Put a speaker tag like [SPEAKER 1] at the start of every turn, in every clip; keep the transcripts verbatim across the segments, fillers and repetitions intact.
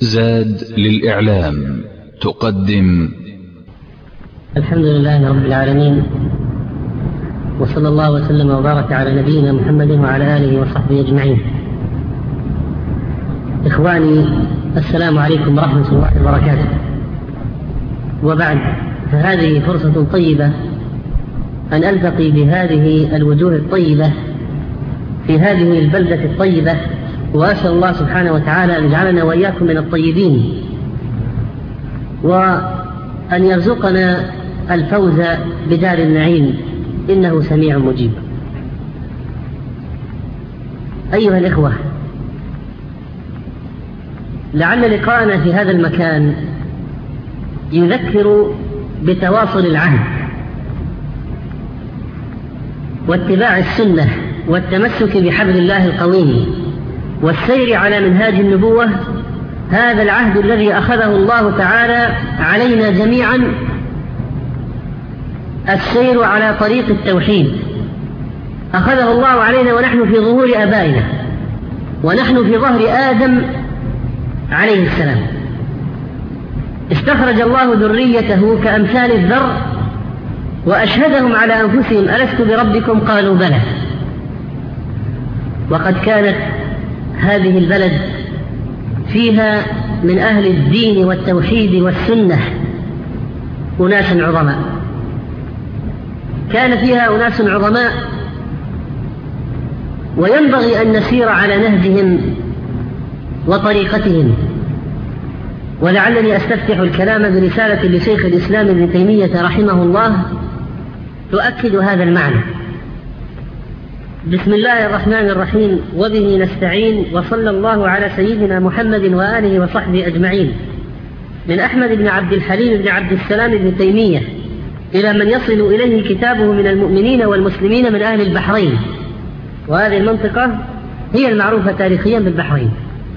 [SPEAKER 1] زاد للإعلام تقدم.
[SPEAKER 2] الحمد لله رب العالمين، وصلى الله وسلم وبارك على نبينا محمد وعلى آله وصحبه أجمعين. إخواني، السلام عليكم ورحمة الله وبركاته. وبعد، فهذه فرصة طيبة أن ألتقي بهذه الوجوه الطيبة في هذه البلدة الطيبة، وأسأل الله سبحانه وتعالى أن يجعلنا وإياكم من الطيبين، وأن يرزقنا الفوز بدار النعيم، إنه سميع مجيب. أيها الإخوة، لعل لقاءنا في هذا المكان يذكر بتواصل العهد واتباع السنة والتمسك بحبل الله القويم والسير على منهاج النبوة، هذا العهد الذي أخذه الله تعالى علينا جميعا، السير على طريق التوحيد. أخذه الله علينا ونحن في ظهور آبائنا، ونحن في ظهر آدم عليه السلام. استخرج الله ذريته كأمثال الذر وأشهدهم على أنفسهم ألست بربكم؟ قالوا بلى. وقد كانت هذه البلد فيها من أهل الدين والتوحيد والسنة أناس عظماء، كان فيها أناس عظماء، وينبغي أن نسير على نهجهم وطريقتهم. ولعلني أستفتح الكلام برسالة لشيخ الإسلام ابن تيمية رحمه الله تؤكد هذا المعنى. بسم الله الرحمن الرحيم، وبه نستعين، وصلى الله على سيدنا محمد وآله وصحبه أجمعين. من أحمد بن عبد الحليم بن عبد السلام بن تيمية إلى من يصل إليه كتابه من المؤمنين والمسلمين من أهل البحرين، وهذه المنطقة هي المعروفة تاريخيا بالبحرين،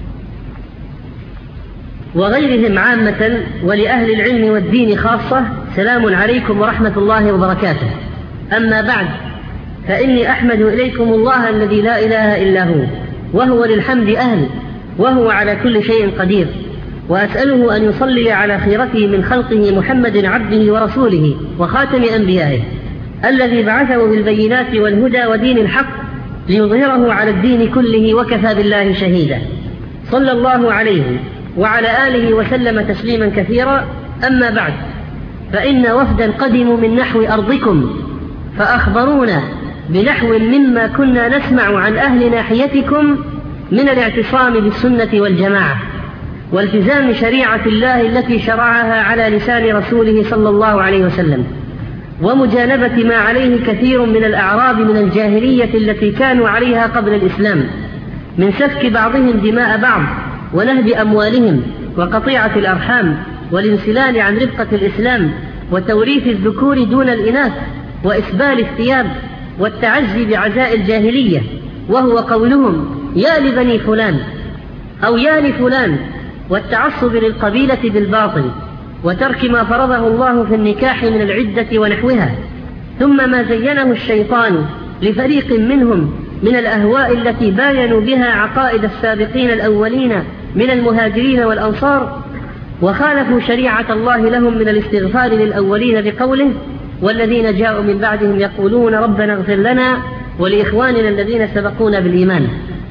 [SPEAKER 2] وغيرهم عامة، ولأهل العلم والدين خاصة. سلام عليكم ورحمة الله وبركاته. أما بعد، فإني أحمد إليكم الله الذي لا إله إلا هو، وهو للحمد أهل، وهو على كل شيء قدير، وأسأله أن يصلي على خيرته من خلقه محمد عبده ورسوله وخاتم أنبيائه، الذي بعثه بالبينات والهدى ودين الحق ليظهره على الدين كله، وكفى بالله شهيدا. صلى الله عليه وعلى آله وسلم تسليما كثيرا. أما بعد، فإن وفدا قدموا من نحو أرضكم فأخبرونا بنحو مما كنا نسمع عن أهل ناحيتكم من الاعتصام بالسنة والجماعة، والتزام شريعة الله التي شرعها على لسان رسوله صلى الله عليه وسلم، ومجانبة ما عليه كثير من الأعراب من الجاهلية التي كانوا عليها قبل الإسلام، من سفك بعضهم دماء بعض، ونهب أموالهم، وقطيعة الأرحام، والانسلال عن رفقة الإسلام، وتوريث الذكور دون الإناث، وإسبال الثياب، والتعزي بعزاء الجاهلية، وهو قولهم يا لبني فلان أو يا لفلان، والتعصب للقبيلة بالباطل، وترك ما فرضه الله في النكاح من العدة ونحوها. ثم ما زينه الشيطان لفريق منهم من الأهواء التي باينوا بها عقائد السابقين الأولين من المهاجرين والأنصار، وخالفوا شريعة الله لهم من الاستغفار للأولين بقوله والذين جاءوا من بعدهم يقولون ربنا اغفر لنا ولإخواننا الذين سبقونا بالإيمان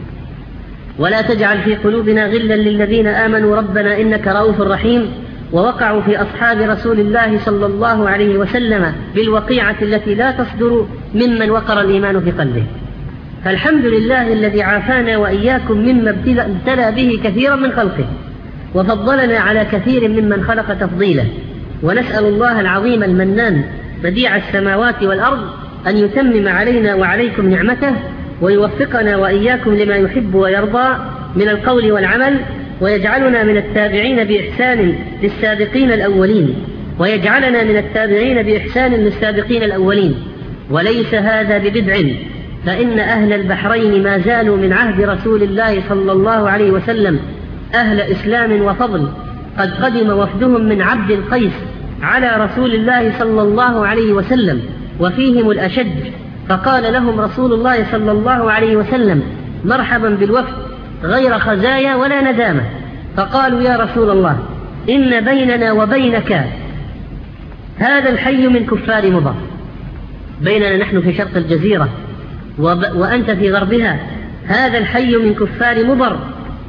[SPEAKER 2] ولا تجعل في قلوبنا غلا للذين آمنوا ربنا إنك رؤوف رحيم. ووقعوا في أصحاب رسول الله صلى الله عليه وسلم بالوقيعة التي لا تصدر ممن وقر الإيمان في قلبه. فالحمد لله الذي عافانا وإياكم مما ابتلى به كثيرا من خلقه، وفضلنا على كثير ممن خلق تفضيلا. ونسأل الله العظيم المنان بديع السماوات والأرض أن يتمم علينا وعليكم نعمته، ويوفقنا وإياكم لما يحب ويرضى من القول والعمل، ويجعلنا من التابعين بإحسان للسابقين الأولين ويجعلنا من التابعين بإحسان للسابقين الأولين. وليس هذا ببدع، فإن أهل البحرين ما زالوا من عهد رسول الله صلى الله عليه وسلم أهل إسلام وفضل. قد قدم وفدهم من عبد القيس على رسول الله صلى الله عليه وسلم وفيهم الأشد، فقال لهم رسول الله صلى الله عليه وسلم مرحبا بالوفد غير خزايا ولا ندامة، فقالوا يا رسول الله إن بيننا وبينك هذا الحي من كفار مضر، بيننا نحن في شرق الجزيرة وأنت في غربها، هذا الحي من كفار مضر،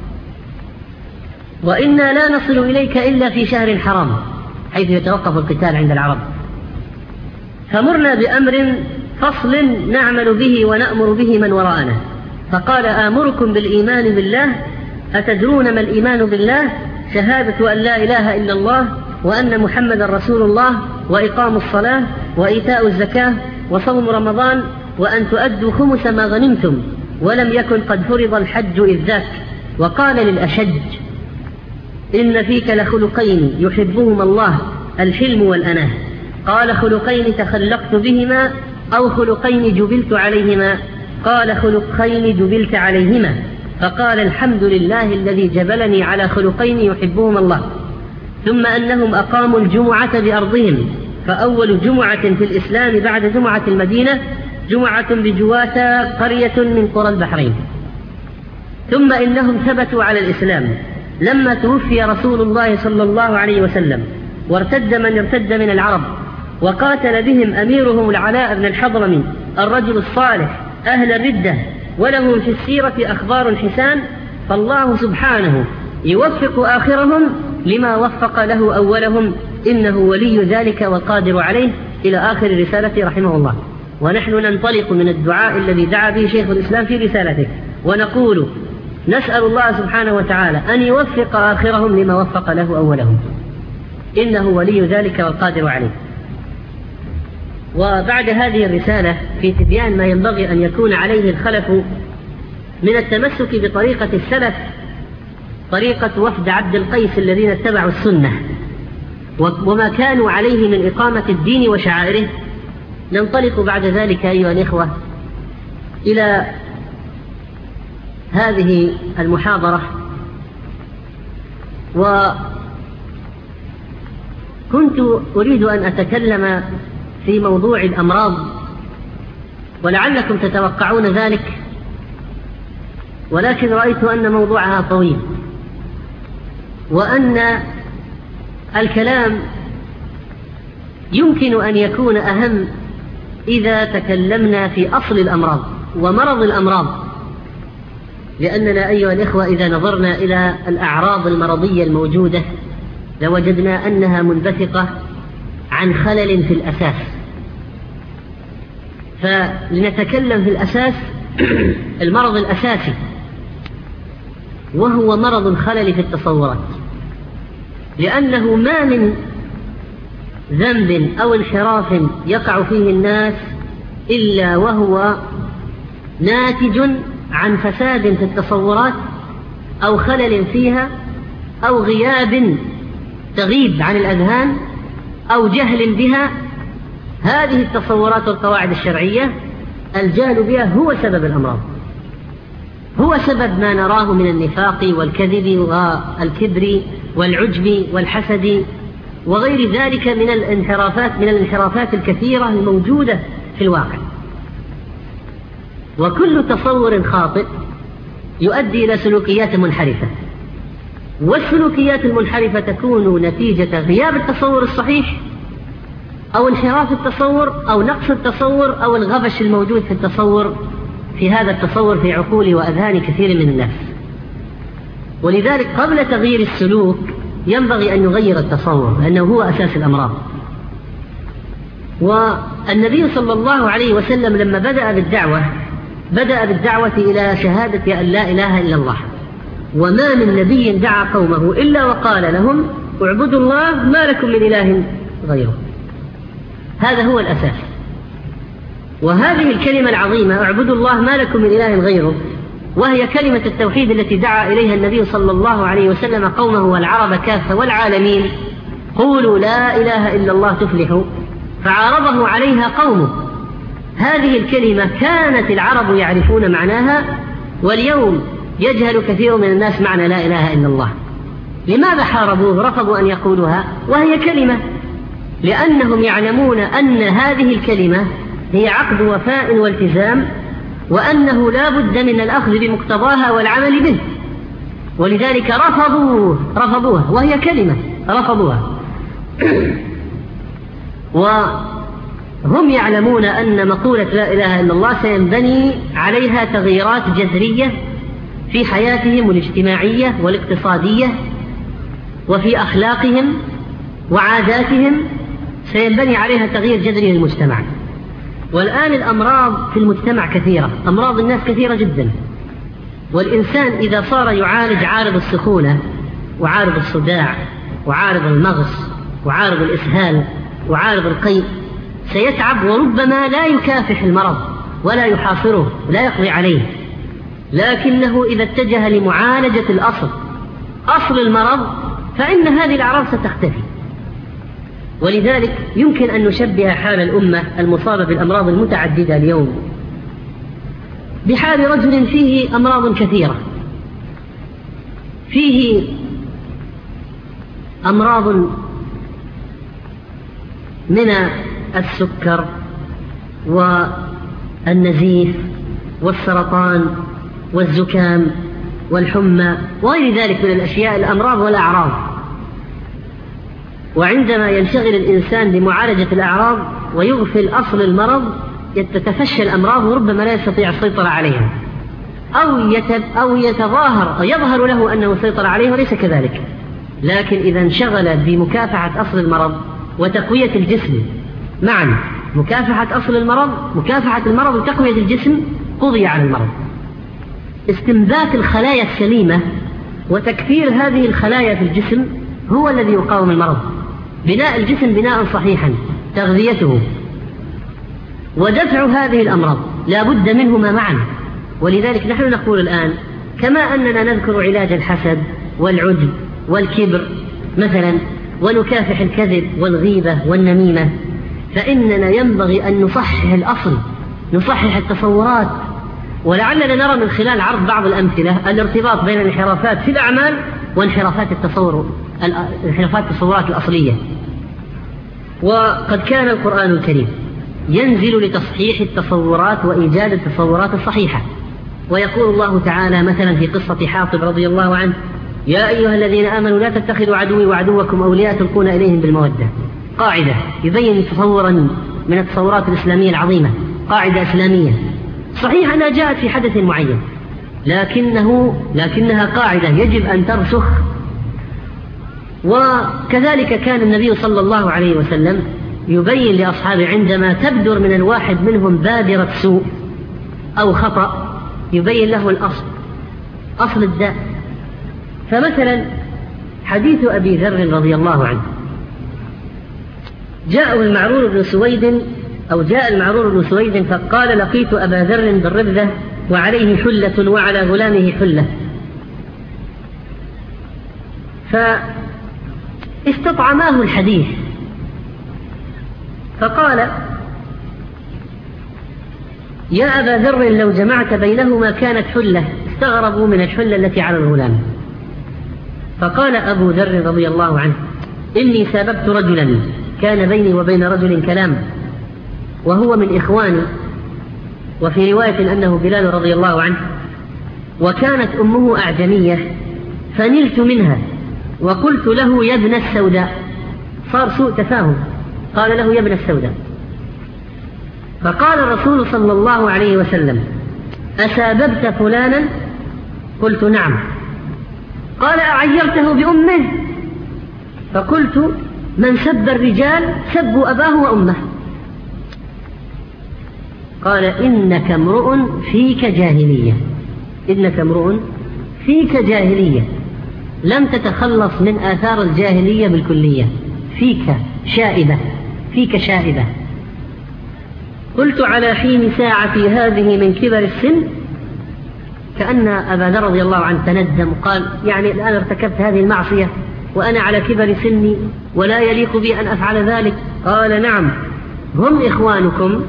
[SPEAKER 2] وإنا لا نصل إليك إلا في شهر حرام حيث يتوقف القتال عند العرب، فمرنا بأمر فصل نعمل به ونأمر به من وراءنا. فقال آمركم بالإيمان بالله، أتدرون ما الإيمان بالله؟ شهادة أن لا إله إلا الله وأن محمد رسول الله وإقام الصلاة وإيتاء الزكاة وصوم رمضان وأن تؤدوا خمس ما غنمتم، ولم يكن قد فرض الحج إذ ذاك. وقال للأشج إن فيك لخلقين يحبهما الله، الحلم والأناه. قال خلقين تخلقت بهما أو خلقين جبلت عليهما؟ قال خلقين جبلت عليهما. فقال الحمد لله الذي جبلني على خلقين يحبهما الله. ثم أنهم أقاموا الجمعة بأرضهم، فأول جمعة في الإسلام بعد جمعة المدينة جمعة بجواثة قرية من قرى البحرين. ثم إنهم ثبتوا على الإسلام لما توفي رسول الله صلى الله عليه وسلم، وارتد من ارتد من العرب، وقاتل بهم أميرهم العلاء بن الحضرمي الرجل الصالح أهل الردة، ولهم في السيرة أخبار حسان، فالله سبحانه يوفق آخرهم لما وفق له أولهم، إنه ولي ذلك والقادر عليه، إلى آخر رسالته رحمه الله. ونحن ننطلق من الدعاء الذي دعا به شيخ الإسلام في رسالته، ونقول نسأل الله سبحانه وتعالى أن يوفق آخرهم لما وفق له أولهم، إنه ولي ذلك والقادر عليه. وبعد هذه الرسالة في تبيان ما ينبغي أن يكون عليه الخلف من التمسك بطريقة السلف، طريقة وفد عبد القيس الذين اتبعوا السنة وما كانوا عليه من إقامة الدين وشعائره، ننطلق بعد ذلك أيها الإخوة إلى هذه المحاضرة. وكنت أريد أن أتكلم في موضوع الأمراض، ولعلكم تتوقعون ذلك، ولكن رأيت أن موضوعها طويل، وأن الكلام يمكن أن يكون أهم إذا تكلمنا في أصل الأمراض ومرض الأمراض، لأننا أيها الإخوة إذا نظرنا إلى الأعراض المرضية الموجودة لوجدنا أنها منبثقة عن خلل في الأساس. فلنتكلم في الأساس المرض الأساسي، وهو مرض الخلل في التصورات، لأنه ما من ذنب أو انحراف يقع فيه الناس إلا وهو ناتج عن فساد في التصورات أو خلل فيها أو غياب تغيب عن الأذهان أو جهل بها. هذه التصورات والقواعد الشرعية الجهل بها هو سبب الأمراض، هو سبب ما نراه من النفاق والكذب والكبر والعجب والحسد وغير ذلك من الانحرافات من الانحرافات الكثيرة الموجودة في الواقع. وكل تصور خاطئ يؤدي إلى سلوكيات منحرفة، والسلوكيات المنحرفة تكون نتيجة غياب التصور الصحيح أو انحراف التصور أو نقص التصور أو الغبش الموجود في التصور في هذا التصور في عقول وأذهان كثير من الناس. ولذلك قبل تغيير السلوك ينبغي أن يغير التصور، لأنه هو أساس الأمراض. والنبي صلى الله عليه وسلم لما بدأ بالدعوة بدأ بالدعوة إلى شهادة أن لا إله إلا الله، وما من نبي دعا قومه إلا وقال لهم اعبدوا الله ما لكم من إله غيره. هذا هو الأساس. وهذه الكلمة العظيمة اعبدوا الله ما لكم من إله غيره، وهي كلمة التوحيد التي دعا إليها النبي صلى الله عليه وسلم قومه والعرب كافة والعالمين، قولوا لا إله إلا الله تفلحوا، فعارضه عليها قومه. هذه الكلمة كانت العرب يعرفون معناها، واليوم يجهل كثير من الناس معنى لا إله إلا الله. لماذا حاربوه؟ رفضوا أن يقولوها وهي كلمة، لأنهم يعلمون أن هذه الكلمة هي عقد وفاء والتزام، وأنه لا بد من الأخذ بمقتضاها والعمل به. ولذلك رفضوه رفضوها وهي كلمة رفضوها. وهم يعلمون أن مقولة لا إله إلا الله سينبني عليها تغييرات جذرية في حياتهم الاجتماعية والاقتصادية وفي أخلاقهم وعاداتهم، سينبني عليها تغيير جذري للمجتمع. والآن الأمراض في المجتمع كثيرة، أمراض الناس كثيرة جدا، والإنسان إذا صار يعالج عارض السخونة وعارض الصداع وعارض المغص وعارض الإسهال وعارض القيء سيتعب، وربما لا يكافح المرض ولا يحاصره ولا يقضي عليه. لكنه إذا اتجه لمعالجة الأصل أصل المرض فإن هذه الأعراض ستختفي. ولذلك يمكن أن نشبه حال الأمة المصابة بالأمراض المتعددة اليوم بحال رجل فيه أمراض كثيرة، فيه أمراض من السكر والنزيف والسرطان والزكام والحمى وغير ذلك من الأشياء الأمراض والأعراض. وعندما ينشغل الإنسان بمعالجة الأعراض ويغفل أصل المرض تتفشى الأمراض وربما لا يستطيع السيطرة عليها، أو, أو يتظاهر أو يظهر له أنه سيطر عليه وليس كذلك. لكن إذا انشغل بمكافحة أصل المرض وتقوية الجسم معا، مكافحة أصل المرض مكافحة المرض وتقوية الجسم، قضي على المرض. استنبات الخلايا السليمة وتكثير هذه الخلايا في الجسم هو الذي يقاوم المرض. بناء الجسم بناء صحيحا، تغذيته ودفع هذه الأمراض لا بد منهما معا. ولذلك نحن نقول الآن كما أننا نذكر علاج الحسد والعجب والكبر مثلا، ونكافح الكذب والغيبة والنميمة، فإننا ينبغي أن نصحح الأصل، نصحح التصورات. ولعلنا نرى من خلال عرض بعض الأمثلة الارتباط بين الانحرافات في الأعمال وانحرافات التصور انحرافات التصورات الأصلية. وقد كان القرآن الكريم ينزل لتصحيح التصورات وإيجاد التصورات الصحيحة. ويقول الله تعالى مثلا في قصة حاطب رضي الله عنه: يا أيها الذين آمنوا لا تتخذوا عدوي وعدوكم أولياء تلقون إليهم بالمودة. قاعدة يبين تصورا من التصورات الإسلامية العظيمة، قاعدة إسلامية صحيح أنها جاءت في حدث معين، لكنه لكنها قاعدة يجب أن ترسخ. وكذلك كان النبي صلى الله عليه وسلم يبين لأصحابه عندما تبدر من الواحد منهم بادرة سوء أو خطأ يبين له الأصل، أصل الداء. فمثلا حديث أبي ذر رضي الله عنه، جاء المعرور بن سويد أو جاء المعرور بن سويد فقال: لقيت أبا ذر بالربذة وعليه حلة وعلى غلامه حلة، فاستطعماه الحديث فقال: يا أبا ذر لو جمعت بينهما كانت حلة. استغربوا من الحلة التي على الغلام. فقال أبو ذر رضي الله عنه: إني ساببت رجلا كان بيني وبين رجل كلام وهو من إخواني، وفي رواية أنه بلال رضي الله عنه، وكانت أمه أعجمية، فنلت منها وقلت له: يا ابن السوداء. صار سوء تفاهم، قال له: يا ابن السوداء. فقال الرسول صلى الله عليه وسلم: أساببت فلانا؟ قلت: نعم. قال: أعيرته بأمه؟ فقلت: من سب الرجال سبوا أباه وأمه. قال: إنك امرؤ فيك جاهلية، إنك امرؤ فيك جاهلية، لم تتخلص من آثار الجاهلية بالكلية، فيك شائبة، فيك شائبة. قلت: على حين ساعتي هذه من كبر السن؟ كأن أبا ذر رضي الله عنه تندم وقال: يعني الآن ارتكبت هذه المعصية وأنا على كبر سني ولا يليق بي أن أفعل ذلك. قال: نعم، هم إخوانكم،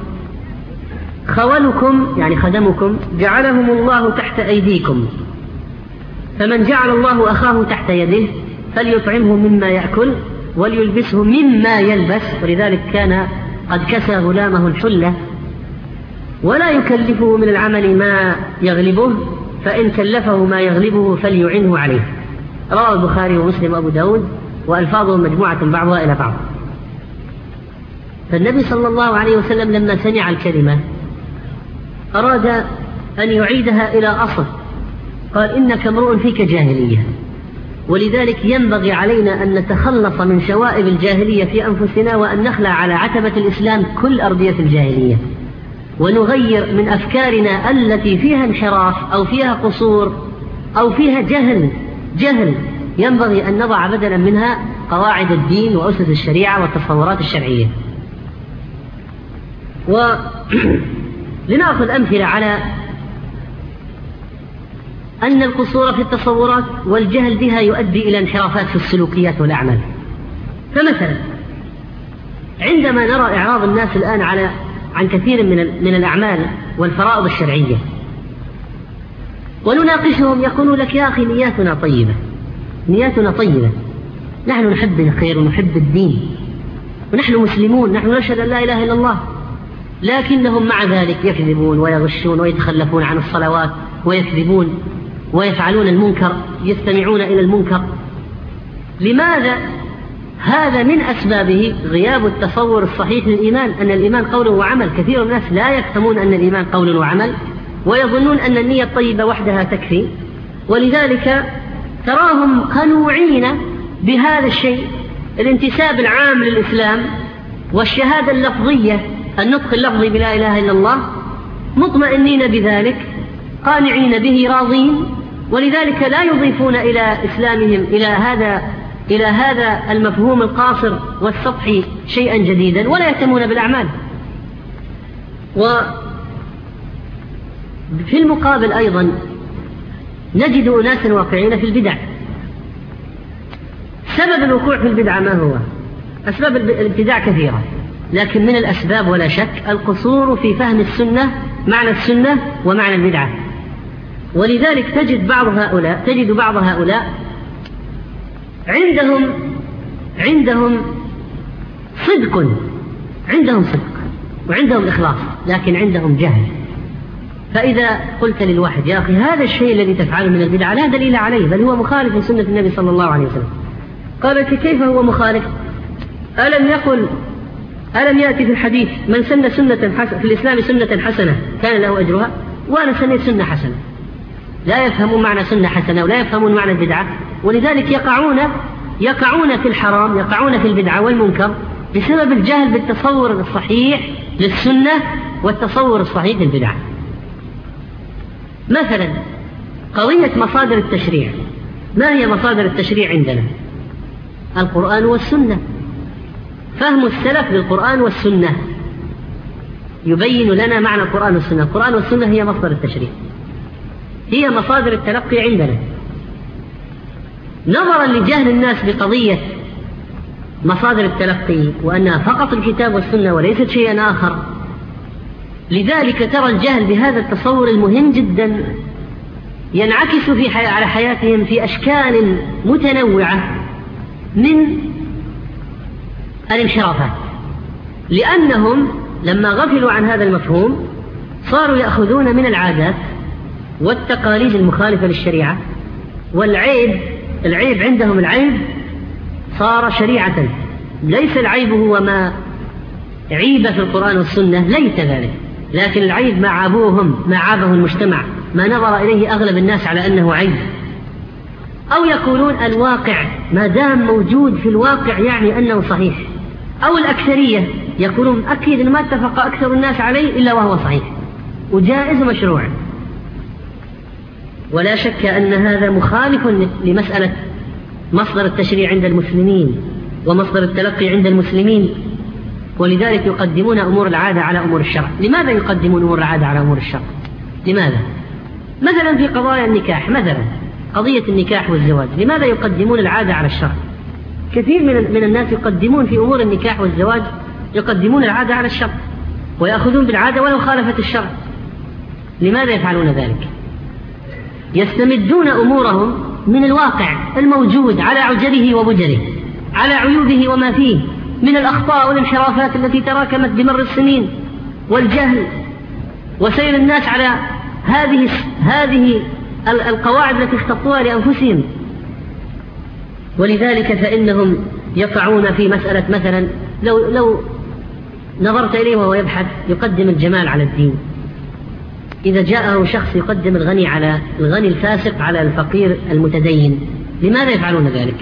[SPEAKER 2] خولكم يعني خدمكم، جعلهم الله تحت أيديكم، فمن جعل الله أخاه تحت يده فليطعمه مما يأكل وليلبسه مما يلبس. ولذلك كان قد كسى غلامه الحلة ولا يكلفه من العمل ما يغلبه، فإن كلفه ما يغلبه فليعنه عليه. رواه البخاري ومسلم وأبو داود، وألفاظهم مجموعة بعضها إلى بعض. فالنبي صلى الله عليه وسلم لما سمع الكلمة أراد أن يعيدها إلى أصل، قال: إنك امرؤ فيك جاهلية، ولذلك ينبغي علينا أن نتخلص من شوائب الجاهلية في أنفسنا، وأن نخلع على عتبة الإسلام كل أرضية الجاهلية، ونغير من أفكارنا التي فيها انحراف أو فيها قصور أو فيها جهل جهل ينبغي أن نضع بدلا منها قواعد الدين وأسس الشريعة والتصورات الشرعية. ولنأخذ أمثلة على أن القصور في التصورات والجهل بها يؤدي إلى انحرافات في السلوكيات والأعمال. فمثلا عندما نرى إعراض الناس الآن على عن كثير من من الأعمال والفرائض الشرعية، ونناقشهم، يقولون لك: يا أخي نياتنا طيبة، نياتنا طيبة، نحن نحب الخير ونحب الدين، ونحن مسلمون، نحن نشهد أن لا إله إلا الله، لكنهم مع ذلك يكذبون ويغشون ويتخلفون عن الصلوات ويكذبون ويفعلون المنكر، يستمعون إلى المنكر. لماذا؟ هذا من أسبابه غياب التصور الصحيح للإيمان، أن الإيمان قول وعمل. كثير من الناس لا يفهمون أن الإيمان قول وعمل، ويظنون أن النية الطيبة وحدها تكفي، ولذلك تراهم قنوعين بهذا الشيء، الانتساب العام للإسلام والشهادة اللفظية، النطق اللفظي بلا إله إلا الله، مطمئنين بذلك، قانعين به، راضين، ولذلك لا يضيفون إلى إسلامهم إلى هذا إلى هذا المفهوم القاصر والسطحي شيئا جديدا، ولا يهتمون بالأعمال. وفي المقابل أيضا نجد أناسا واقعين في البدع. سبب الوقوع في البدعة ما هو؟ أسباب الابتداع كثيرة، لكن من الأسباب ولا شك القصور في فهم السنة، معنى السنة ومعنى البدعة. ولذلك تجد بعض هؤلاء تجد بعض هؤلاء عندهم عندهم صدق عندهم صدق وعندهم إخلاص، لكن عندهم جهل. فإذا قلت للواحد: يا أخي هذا الشيء الذي تفعله من البدعة لا دليل عليه، بل هو مخالف لسنة النبي صلى الله عليه وسلم، قال: كيف هو مخالف؟ ألم يقل ألم يأتي في الحديث: من سن سنة حسنة في الإسلام سنة حسنة كان له أجرها؟ وأنا سنيت سنة حسنة. لا يفهمون معنى سنة حسنة ولا يفهمون معنى البدعة، ولذلك يقعون يقعون في الحرام، يقعون في البدعة والمنكر بسبب الجهل بالتصور الصحيح للسنة والتصور الصحيح للبدعة. مثلا قضية مصادر التشريع، ما هي مصادر التشريع عندنا؟ القرآن والسنة. فهم السلف للقرآن والسنة يبين لنا معنى القرآن والسنة. القرآن والسنة هي مصدر التشريع، هي مصادر التلقي عندنا. نظرا لجهل الناس بقضية مصادر التلقي وأنها فقط الكتاب والسنة وليست شيئا آخر، لذلك ترى الجهل بهذا التصور المهم جدا ينعكس في حي... على حياتهم في أشكال متنوعة من الانحرافات، لأنهم لما غفلوا عن هذا المفهوم صاروا يأخذون من العادات والتقاليد المخالفة للشريعة، والعيب العيب عندهم العيب صار شريعة. ليس العيب هو ما عيب في القرآن والسنة، ليس ذلك، لكن العيب ما عابوهم، ما عابه المجتمع، ما نظر إليه أغلب الناس على أنه عيب. أو يقولون الواقع ما دام موجود في الواقع يعني أنه صحيح، أو الأكثرية يقولون أكيد ما اتفق أكثر الناس عليه إلا وهو صحيح وجائز ومشروع. ولا شك أن هذا مخالف لمسألة مصدر التشريع عند المسلمين ومصدر التلقي عند المسلمين، ولذلك يقدمون أمور العادة على أمور الشرع. لماذا يقدمون أمور العادة على أمور الشرع؟ لماذا؟ مثلا في قضايا النكاح، مثلا قضية النكاح والزواج، لماذا يقدمون العادة على الشرع؟ كثير من من الناس يقدمون في أمور النكاح والزواج يقدمون العادة على الشرع ويأخذون بالعادة ولو خالفت الشرع. لماذا يفعلون ذلك؟ يستمدون أمورهم من الواقع الموجود على عجله وبجله، على عيوبه وما فيه من الأخطاء والانحرافات التي تراكمت بمر السنين والجهل وسير الناس على هذه هذه القواعد التي اختطوها لأنفسهم. ولذلك فإنهم يقعون في مسألة مثلا لو, لو نظرت إليه وهو يبحث يقدم الجمال على الدين، إذا جاءه شخص يقدم الغني على الغني الفاسق على الفقير المتدين، لماذا يفعلون ذلك؟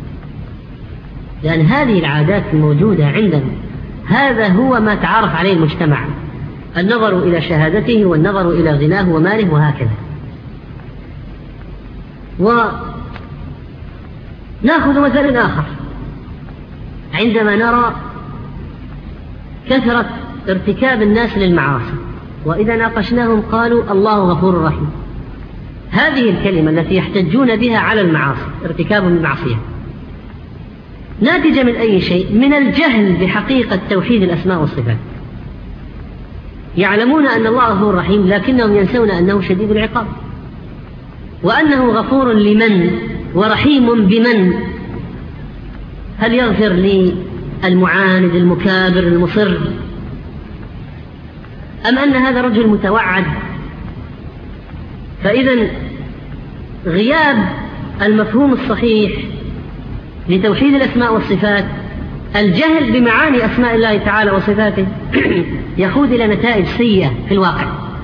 [SPEAKER 2] لأن هذه العادات الموجودة عندهم، هذا هو ما تعارف عليه المجتمع، النظر إلى شهادته والنظر إلى غناه وماله وهكذا. ونأخذ مثال آخر، عندما نرى كثرة ارتكاب الناس للمعاصي، وإذا ناقشناهم قالوا الله غفور رحيم. هذه الكلمة التي يحتجون بها على المعاصي، ارتكاب المعصية، ناتجة من أي شيء؟ من الجهل بحقيقة توحيد الأسماء والصفات. يعلمون أن الله غفور رحيم، لكنهم ينسون أنه شديد العقاب، وأنه غفور لمن ورحيم بمن. هل يغفر للمعاند المكابر المصر، أم أن هذا رجل متوعد؟ فإذا غياب المفهوم الصحيح لتوحيد الأسماء والصفات، الجهل بمعاني أسماء الله تعالى وصفاته، يقود إلى نتائج سيئة في الواقع.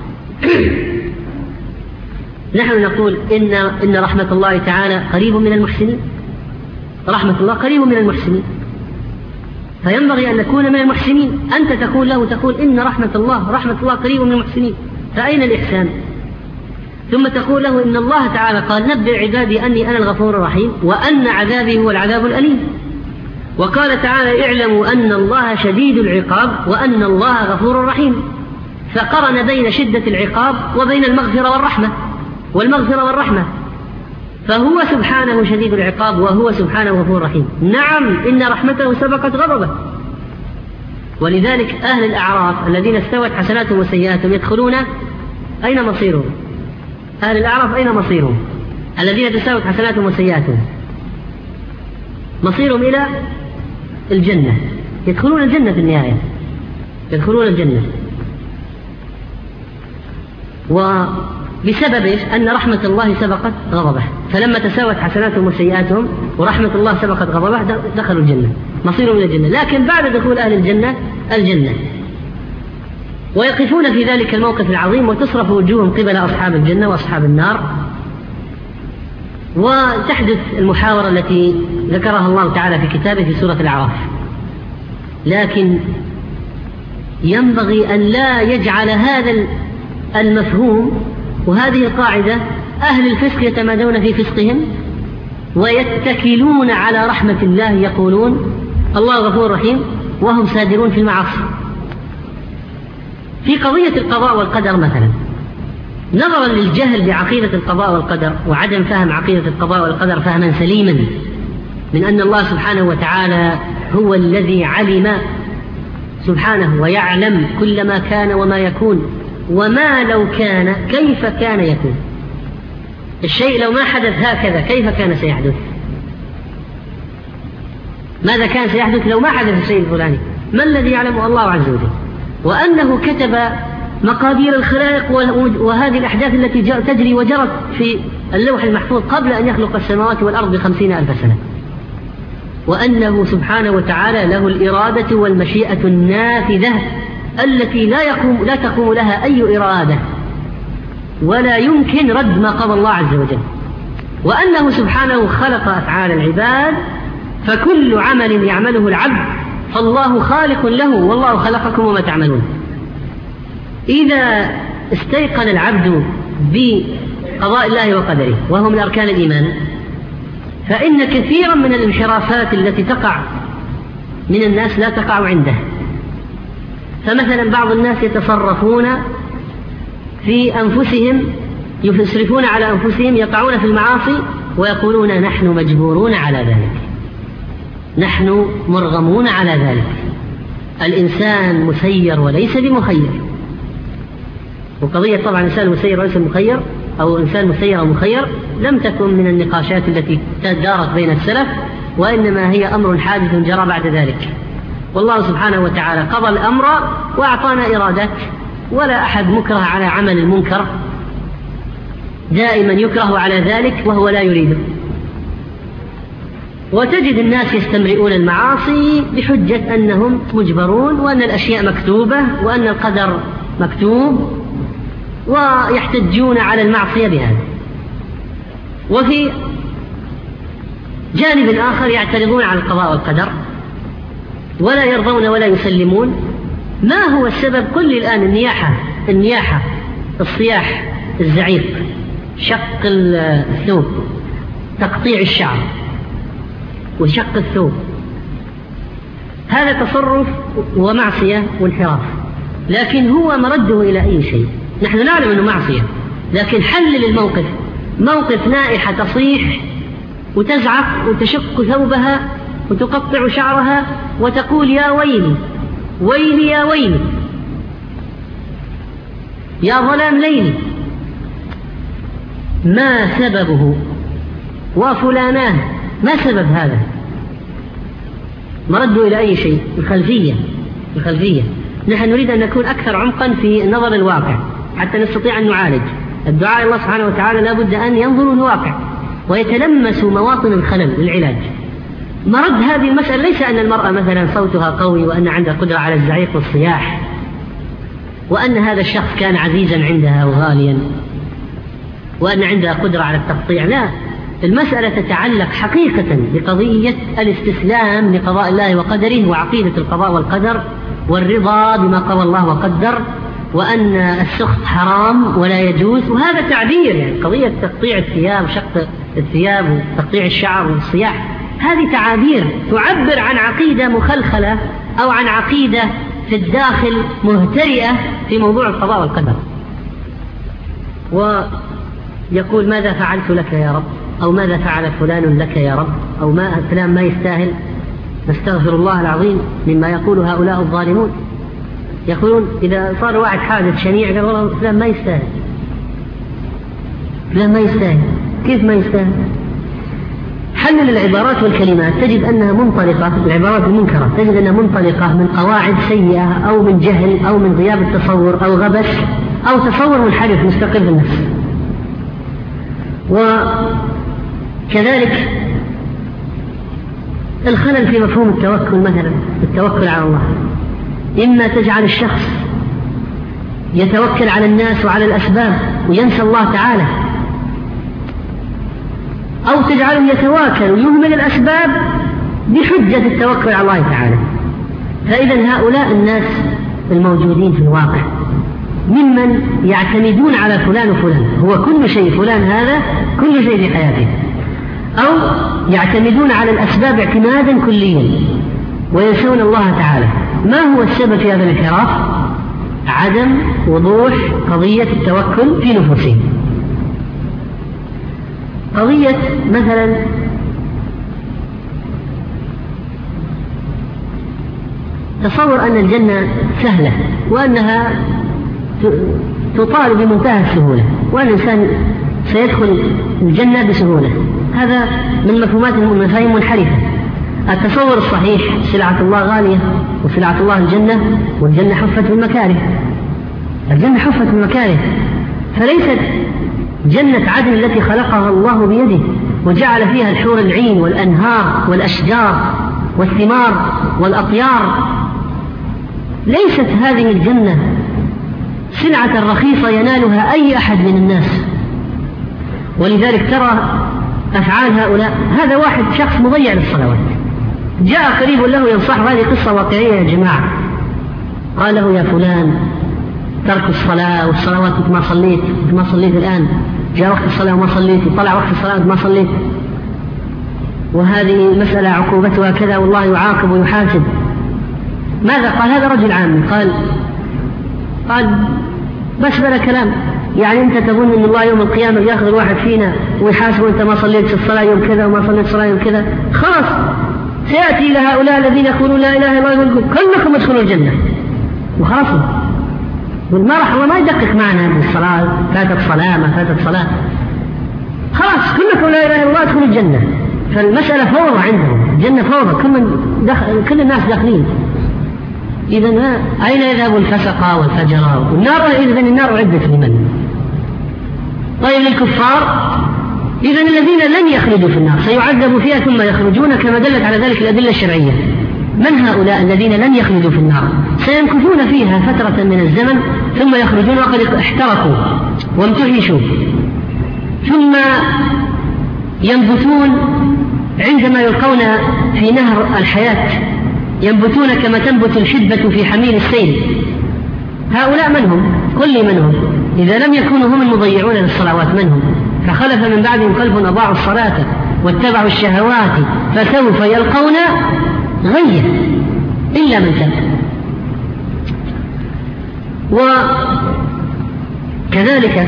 [SPEAKER 2] نحن نقول إن, إن رحمة الله تعالى قريب من المحسنين، رحمة الله قريب من المحسنين، فينبغي أن نكون من المحسنين. أنت تقول له تقول إن رحمة الله رحمة الله قريب من المحسنين، فأين الإحسان؟ ثم تقول له إن الله تعالى قال نبئ عبادي أني أنا الغفور الرحيم وأن عذابي هو العذاب الأليم، وقال تعالى اعلموا أن الله شديد العقاب وأن الله غفور رحيم، فقرن بين شدة العقاب وبين المغفرة والرحمة والمغفرة والرحمة، فهو سبحانه شديد العقاب وهو سبحانه غفور رحيم. نعم إن رحمته سبقت غضبه، ولذلك أهل الأعراف الذين استوت حسناتهم وسيئاتهم يدخلون أين مصيرهم؟ أهل الأعراف أين مصيرهم؟ الذين تساوت حسناتهم وسيئاتهم مصيرهم إلى الجنة، يدخلون الجنة في النهاية، يدخلون الجنة. وبسبب أن رحمة الله سبقت غضبه، فلما تساوت حسناتهم وسيئاتهم ورحمة الله سبقت غضبه دخلوا الجنة، مصيرهم إلى الجنة. لكن بعد دخول أهل الجنة الجنة، ويقفون في ذلك الموقف العظيم وتصرف وجوههم قبل أصحاب الجنة وأصحاب النار، وتحدث المحاورة التي ذكرها الله تعالى في كتابه في سورة الأعراف. لكن ينبغي أن لا يجعل هذا المفهوم وهذه القاعدة أهل الفسق يتمادون في فسقهم ويتكلون على رحمة الله، يقولون الله غفور رحيم وهم سادرون في المعاصي. في قضية القضاء والقدر مثلا، نظرا للجهل بعقيدة القضاء والقدر وعدم فهم عقيدة القضاء والقدر فهما سليما من أن الله سبحانه وتعالى هو الذي علم سبحانه ويعلم كل ما كان وما يكون، وما لو كان كيف كان يكون. الشيء لو ما حدث هكذا كيف كان سيحدث؟ ماذا كان سيحدث لو ما حدث الشيء الفلاني؟ ما الذي يعلمه الله عز وجل؟ وأنه كتب مقادير الخلائق وهذه الأحداث التي تجري وجرت في اللوح المحفوظ قبل أن يخلق السماوات والأرض بخمسين ألف سنة، وأنه سبحانه وتعالى له الإرادة والمشيئة النافذة التي لا يقوم لا تقوم لها أي إرادة ولا يمكن رد ما قضى الله عز وجل، وأنه سبحانه خلق أفعال العباد، فكل عمل يعمله العبد فالله خالق له والله خلقكم وما تعملون. إذا استيقن العبد بقضاء الله وقدره وهو من أركان الإيمان، فإن كثيرا من الانحرافات التي تقع من الناس لا تقع عنده. فمثلا بعض الناس يتصرفون في أنفسهم، يسرفون على أنفسهم، يقعون في المعاصي ويقولون نحن مجبورون على ذلك، نحن مرغمون على ذلك، الإنسان مسير وليس بمخير. وقضية طبعا إنسان مسير وليس مخير أو إنسان مسير أو مخير لم تكن من النقاشات التي دارت بين السلف، وإنما هي أمر حادث جرى بعد ذلك. والله سبحانه وتعالى قضى الأمر وأعطانا إرادات، ولا أحد مكره على عمل المنكر دائما يكره على ذلك وهو لا يريده. وتجد الناس يستمرئون المعاصي بحجة أنهم مجبرون وأن الأشياء مكتوبة وأن القدر مكتوب، ويحتجون على المعصية بهذا. وفي جانب آخر يعترضون على القضاء والقدر ولا يرضون ولا يسلمون. ما هو السبب؟ قل لي الآن. النياحة النياحة الصياح، الزعيق، شق الثوب، تقطيع الشعر وشق الثوب، هذا تصرف ومعصية وانحراف، لكن هو مرده إلى أي شيء. نحن نعلم أنه معصية، لكن حلل الموقف. موقف نائحة تصيح وتزعق وتشق ثوبها وتقطع شعرها وتقول يا ويلي ويلي يا ويلي يا ظلام ليلي، ما سببه؟ وفلاناه، ما سبب هذا؟ مرده إلى أي شيء؟ الخلفية. الخلفية نحن نريد أن نكون أكثر عمقا في نظر الواقع حتى نستطيع أن نعالج. الدعاء الله سبحانه وتعالى لا بد أن ينظروا الواقع ويتلمسوا مواطن الخلل للعلاج. مرد هذه المسألة ليس أن المرأة مثلا صوتها قوي وأن عندها قدرة على الزعيق والصياح وأن هذا الشخص كان عزيزا عندها وغاليا وأن عندها قدرة على التقطيع، لا. المسألة تتعلق حقيقة بقضية الاستسلام لقضاء الله وقدره وعقيدة القضاء والقدر والرضا بما قضى الله وقدر، وأن السخط حرام ولا يجوز. وهذا تعبير، يعني قضية تقطيع الثياب وشق الثياب وتقطيع الشعر والصياح، هذه تعابير تعبر عن عقيدة مخلخلة أو عن عقيدة في الداخل مهترئة في موضوع القضاء والقدر. ويقول ماذا فعلت لك يا رب، أو ماذا فعل فلان لك يا رب، أو ما فلان ما يستاهل. نستغفر الله العظيم مما يقول هؤلاء الظالمون. يقولون إذا صار واحد حادث شنيع قال والله فلان ما يستاهل، فلان ما يستاهل. كيف ما يستاهل؟ حلل العبارات والكلمات تجد أنها منطلقة، العبارات المنكرة تجد أنها منطلقة من قواعد سيئة أو من جهل أو من غياب التصور أو غبش أو تصور منحرف مستقل بالنفس. وكذلك الخلل في مفهوم التوكل، مثلا التوكل على الله، إما تجعل الشخص يتوكل على الناس وعلى الأسباب وينسى الله تعالى، أو تجعله يتواكل ويهمل الأسباب بحجة التوكل على الله تعالى. فإذا هؤلاء الناس الموجودين في الواقع ممن يعتمدون على فلان وفلان، هو كل شيء فلان هذا كل شيء في حياته، أو يعتمدون على الأسباب اعتمادا كليا وينسون الله تعالى. ما هو السبب في هذا الانحراف؟ عدم وضوح قضية التوكل في نفوسهم. قضية مثلا تصور أن الجنة سهلة وأنها تطال بمنتهى السهولة وأن الإنسان سيدخل الجنة بسهولة، هذا من مفهومات المفاهيم منحرفة. التصور الصحيح سلعة الله غالية وسلعة الله الجنة، والجنة حفت بالمكاره، الجنة حفت بالمكاره، فليست جنة عدن التي خلقها الله بيده وجعل فيها الحور العين والأنهار والأشجار والثمار والأطيار. ليست هذه الجنة سلعة رخيصة ينالها أي أحد من الناس. ولذلك ترى أفعال هؤلاء. هذا واحد شخص مضيع للصلوات، جاء قريب له ينصح، هذه قصة واقعية يا جماعة، قال له يا فلان ترك الصلاة والصلوات ما صليت ما صليت الآن، جاء وقت الصلاة وما صليت، طلع وقت الصلاة ما صليت، وهذه مسألة عقوبتها كذا والله يعاقب ويحاسب. ماذا قال هذا رجل عام؟ قال قال بس بلا كلام، يعني أنت تظن أن الله يوم القيامة يأخذ الواحد فينا ويحاسب وأنت ما صليت الصلاة يوم كذا وما صليت الصلاة يوم كذا؟ خلاص سيأتي إلى هؤلاء الذين يقولون لا إله إلا الله ويقول كلكم ادخلوا الجنة وخلاص، ما راح الله ما يدقق معنا بالصلاة، فاتت صلاة ما فاتت صلاة، خلاص كلكم لا إله إلا الله ادخلوا الجنة. فالمسألة فوضى عندهم، الجنة فوضى، كل من دخل كل الناس داخلين. إذن أين يذهب الفسقة والفجرة والنار؟ إذن النار أعدت لمن؟ طيب للكفار إذن الذين لن يخلدوا في النار سيعذبوا فيها ثم يخرجون كما دلت على ذلك الأدلة الشرعية. من هؤلاء الذين لن يخلدوا في النار؟ سيمكثون فيها فترة من الزمن ثم يخرجون وقد احترقوا وامتحشوا، ثم ينبتون عندما يلقون في نهر الحياة، ينبتون كما تنبت الحدبة في حميل السيل. هؤلاء من هم؟ قل لي من هم؟ إذا لم يكونوا هم المضيعون للصلوات من هم؟ فخلف من بعدهم خلف أضاعوا الصلاة واتبعوا الشهوات فسوف يلقون غيا إلا من تاب. وكذلك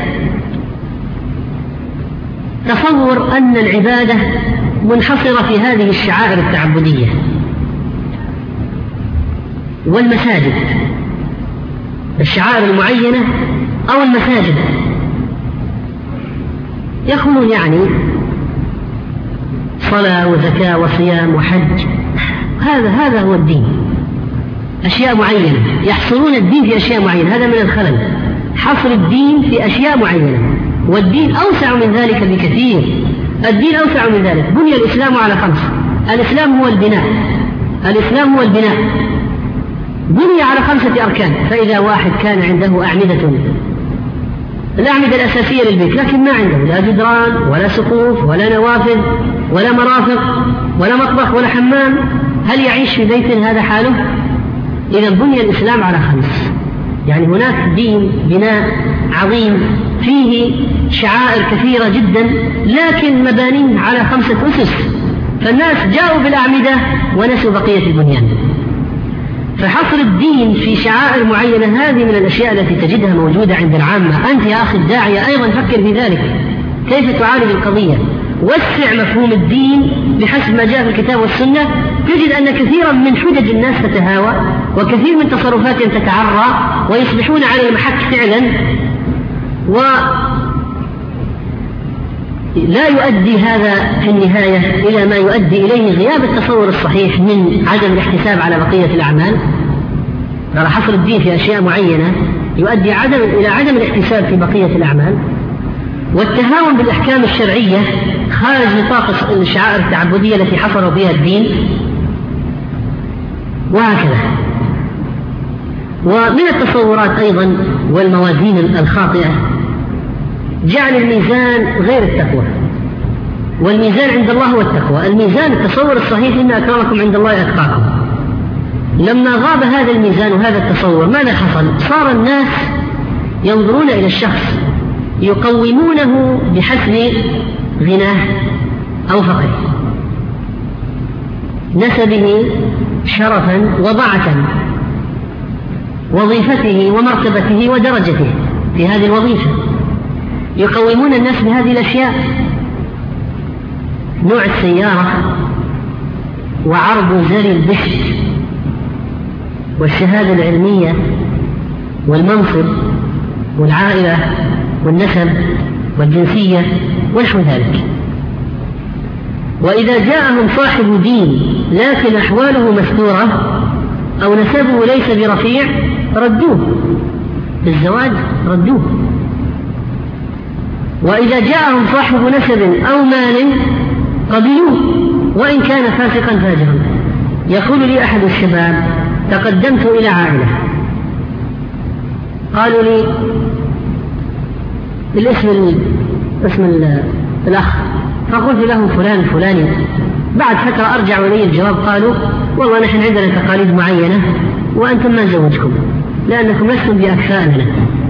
[SPEAKER 2] تصور أن العبادة منحصرة في هذه الشعائر التعبدية والمساجد، الشعائر المعينة أو المساجد، يقولون يعني صلاة وزكاة وصيام وحج، هذا هذا هو الدين، أشياء معينة، يحصرون الدين في أشياء معينة. هذا من الخلل، حصر الدين في أشياء معينة، والدين أوسع من ذلك بكثير. الدين أوسع من ذلك. بني الإسلام على خمس. الإسلام هو البناء، الإسلام هو البناء بني على خمسة أركان. فإذا واحد كان عنده أعمدة، الأعمدة الأساسية للبيت، لكن ما عنده لا جدران ولا سقوف ولا نوافذ ولا مرافق ولا مطبخ ولا حمام، هل يعيش في بيت هذا حاله؟ إذا بني الإسلام على خمس، يعني هناك دين بناء عظيم فيه شعائر كثيرة جدا، لكن مبانيه على خمسة أسس، فالناس جاءوا بالأعمدة ونسوا بقية البنيان. فحصر الدين في شعائر معينة هذه من الأشياء التي تجدها موجودة عند العامة. أنت يا أخي الداعية أيضا فكر في ذلك، كيف تعالج القضية؟ وسع مفهوم الدين بحسب ما جاء في الكتاب والسنة، تجد أن كثيرا من حجج الناس تتهاوى، وكثير من تصرفاتهم تتعرى، ويصبحون على المحك فعلا، ولا يؤدي هذا في النهاية إلى ما يؤدي إليه غياب التصور الصحيح من عدم الاحتساب على بقية الأعمال. ترى حصر الدين في أشياء معينة يؤدي عدم إلى عدم الاحتساب في بقية الأعمال، والتهاون بالأحكام الشرعية خارج نطاق الشعائر التعبدية التي حصروا بها الدين، وهكذا. ومن التصورات أيضا والموازين الخاطئة جعل الميزان غير التقوى، والميزان عند الله هو التقوى. الميزان التصور الصحيح إن أكرمكم عند الله أتقاكم. لما غاب هذا الميزان وهذا التصور ماذا حصل؟ صار الناس ينظرون إلى الشخص يقومونه بحسب غناه أو فقره، نسبه شرفا وضعة، وظيفته ومرتبته ودرجته في هذه الوظيفة، يقومون الناس بهذه الأشياء، نوع السيارة وعرض زر البشر والشهادة العلمية والمنصب والعائلة والنسب والجنسية ونحو ذلك. وإذا جاءهم صاحب دين لكن أحواله مستورة أو نسبه ليس برفيع ردوه، بالزواج ردوه. وإذا جاءهم صاحب نسب أو مال قبلوه وإن كان فاسقا فاجرا. يقول لي أحد الشباب تقدمت إلى عائلة، قالوا لي الاسم اسم الأخ، فقلت لهم فلان فلاني. بعد فترة أرجع إلي الجواب، قالوا والله نحن عندنا تقاليد معينة وأنتم ما نزوجكم لأنكم لستم بأكفاء لنا.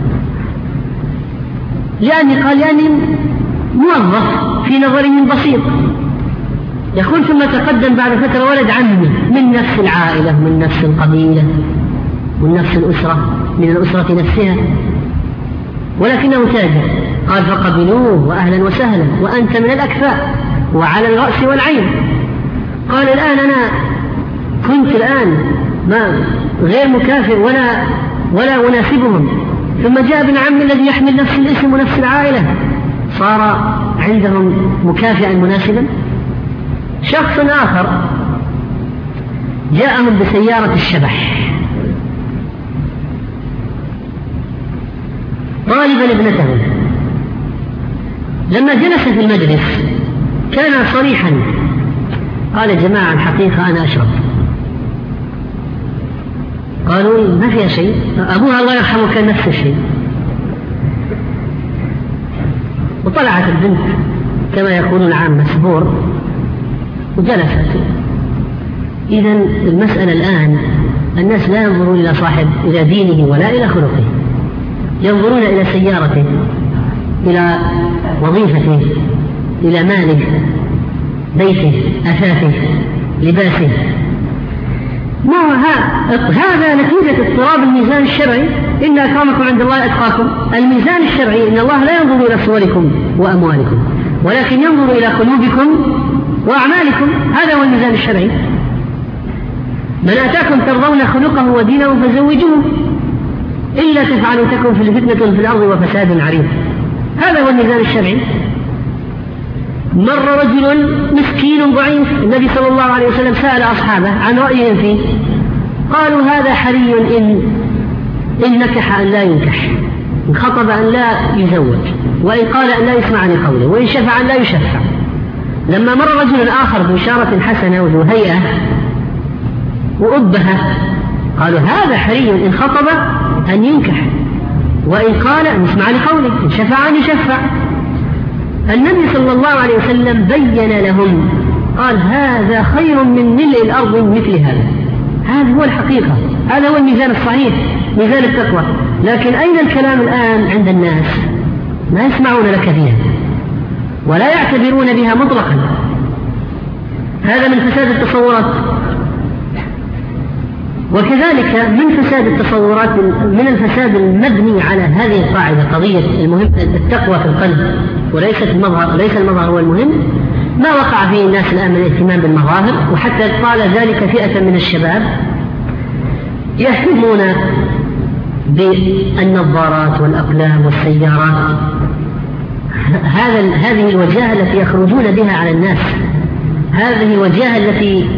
[SPEAKER 2] لأني قال لأني موظف في نظرهم بسيط. يقول ثم تقدم بعد فترة ولد عمي من نفس العائلة من نفس القبيلة من نفس الأسرة من الأسرة نفسها، ولكنه تاجر. قال فقبلوه وأهلا وسهلا وأنت من الأكفاء وعلى الرأس والعين. قال الآن أنا كنت الآن ما غير مكافئ ولا ولا أناسبهم، ثم جاء ابن عمي الذي يحمل نفس الاسم ونفس العائلة صار عندهم مكافئا مناسبا. شخص آخر جاءهم بسيارة الشبح طالبا ابنته، لما جلس في المجلس كان صريحا، قال: يا جماعة الحقيقة أنا أشرب. قالوا: ما فيها شيء. أبوها الله يرحمه كان نفس الشيء. وطلعت البنت كما يقولون عام مسبور وجلست. إذن المسألة الآن الناس لا ينظرون إلى صاحب إلى دينه ولا إلى خلقه، ينظرون إلى سيارته، إلى وظيفته، إلى ماله، بيته، أثاثه، لباسه. ما هذا نتيجة اضطراب الميزان الشرعي. إن أكرمكم عند الله أتقاكم. الميزان الشرعي إن الله لا ينظر إلى صوركم وأموالكم، ولكن ينظر إلى قلوبكم وأعمالكم. هذا هو الميزان الشرعي. من آتاكم ترضون خلقه ودينه فزوجوه، إلا تفعلوا تكن في فتنة في الأرض وفساد عريض. هذا هو الميزان الشرعي. مر رجل مسكين ضعيف، النبي صلى الله عليه وسلم سأل أصحابه عن رأيهم فيه، قالوا: هذا حري إن إن نكح أن لا ينكح، إن خطب أن لا يزوج، وإن قال أن لا يسمع لقوله، وإن شفع أن لا يشفع. لما مر رجل آخر بإشارة حسنة وذو هيئة وأبهة، قالوا: هذا حري إن خطب أن ينكح، وإن قال أن يسمع لقوله، إن شفع أن يشفع. النبي صلى الله عليه وسلم بين لهم، قال: هذا خير من ملء الأرض مثل هذا. هذا هو الحقيقة، هذا هو الميزان الصحيح، ميزان التقوى. لكن أين الكلام الآن عند الناس؟ ما يسمعون لك فيها ولا يعتبرون بها مطلقا. هذا من فساد التصورات. وكذلك من فساد التصورات، من الفساد المبني على هذه القاعدة، قضية المهم التقوى في القلب وليس المظهر، ليس المظهر هو المهم. ما وقع فيه الناس الآن من الاهتمام بالمظاهر، وحتى قال ذلك فئة من الشباب يهتمون بالنظارات والأقلام والسيارات. هذا هذه الوجاهة التي يخرجون بها على الناس، هذه الوجاهة التي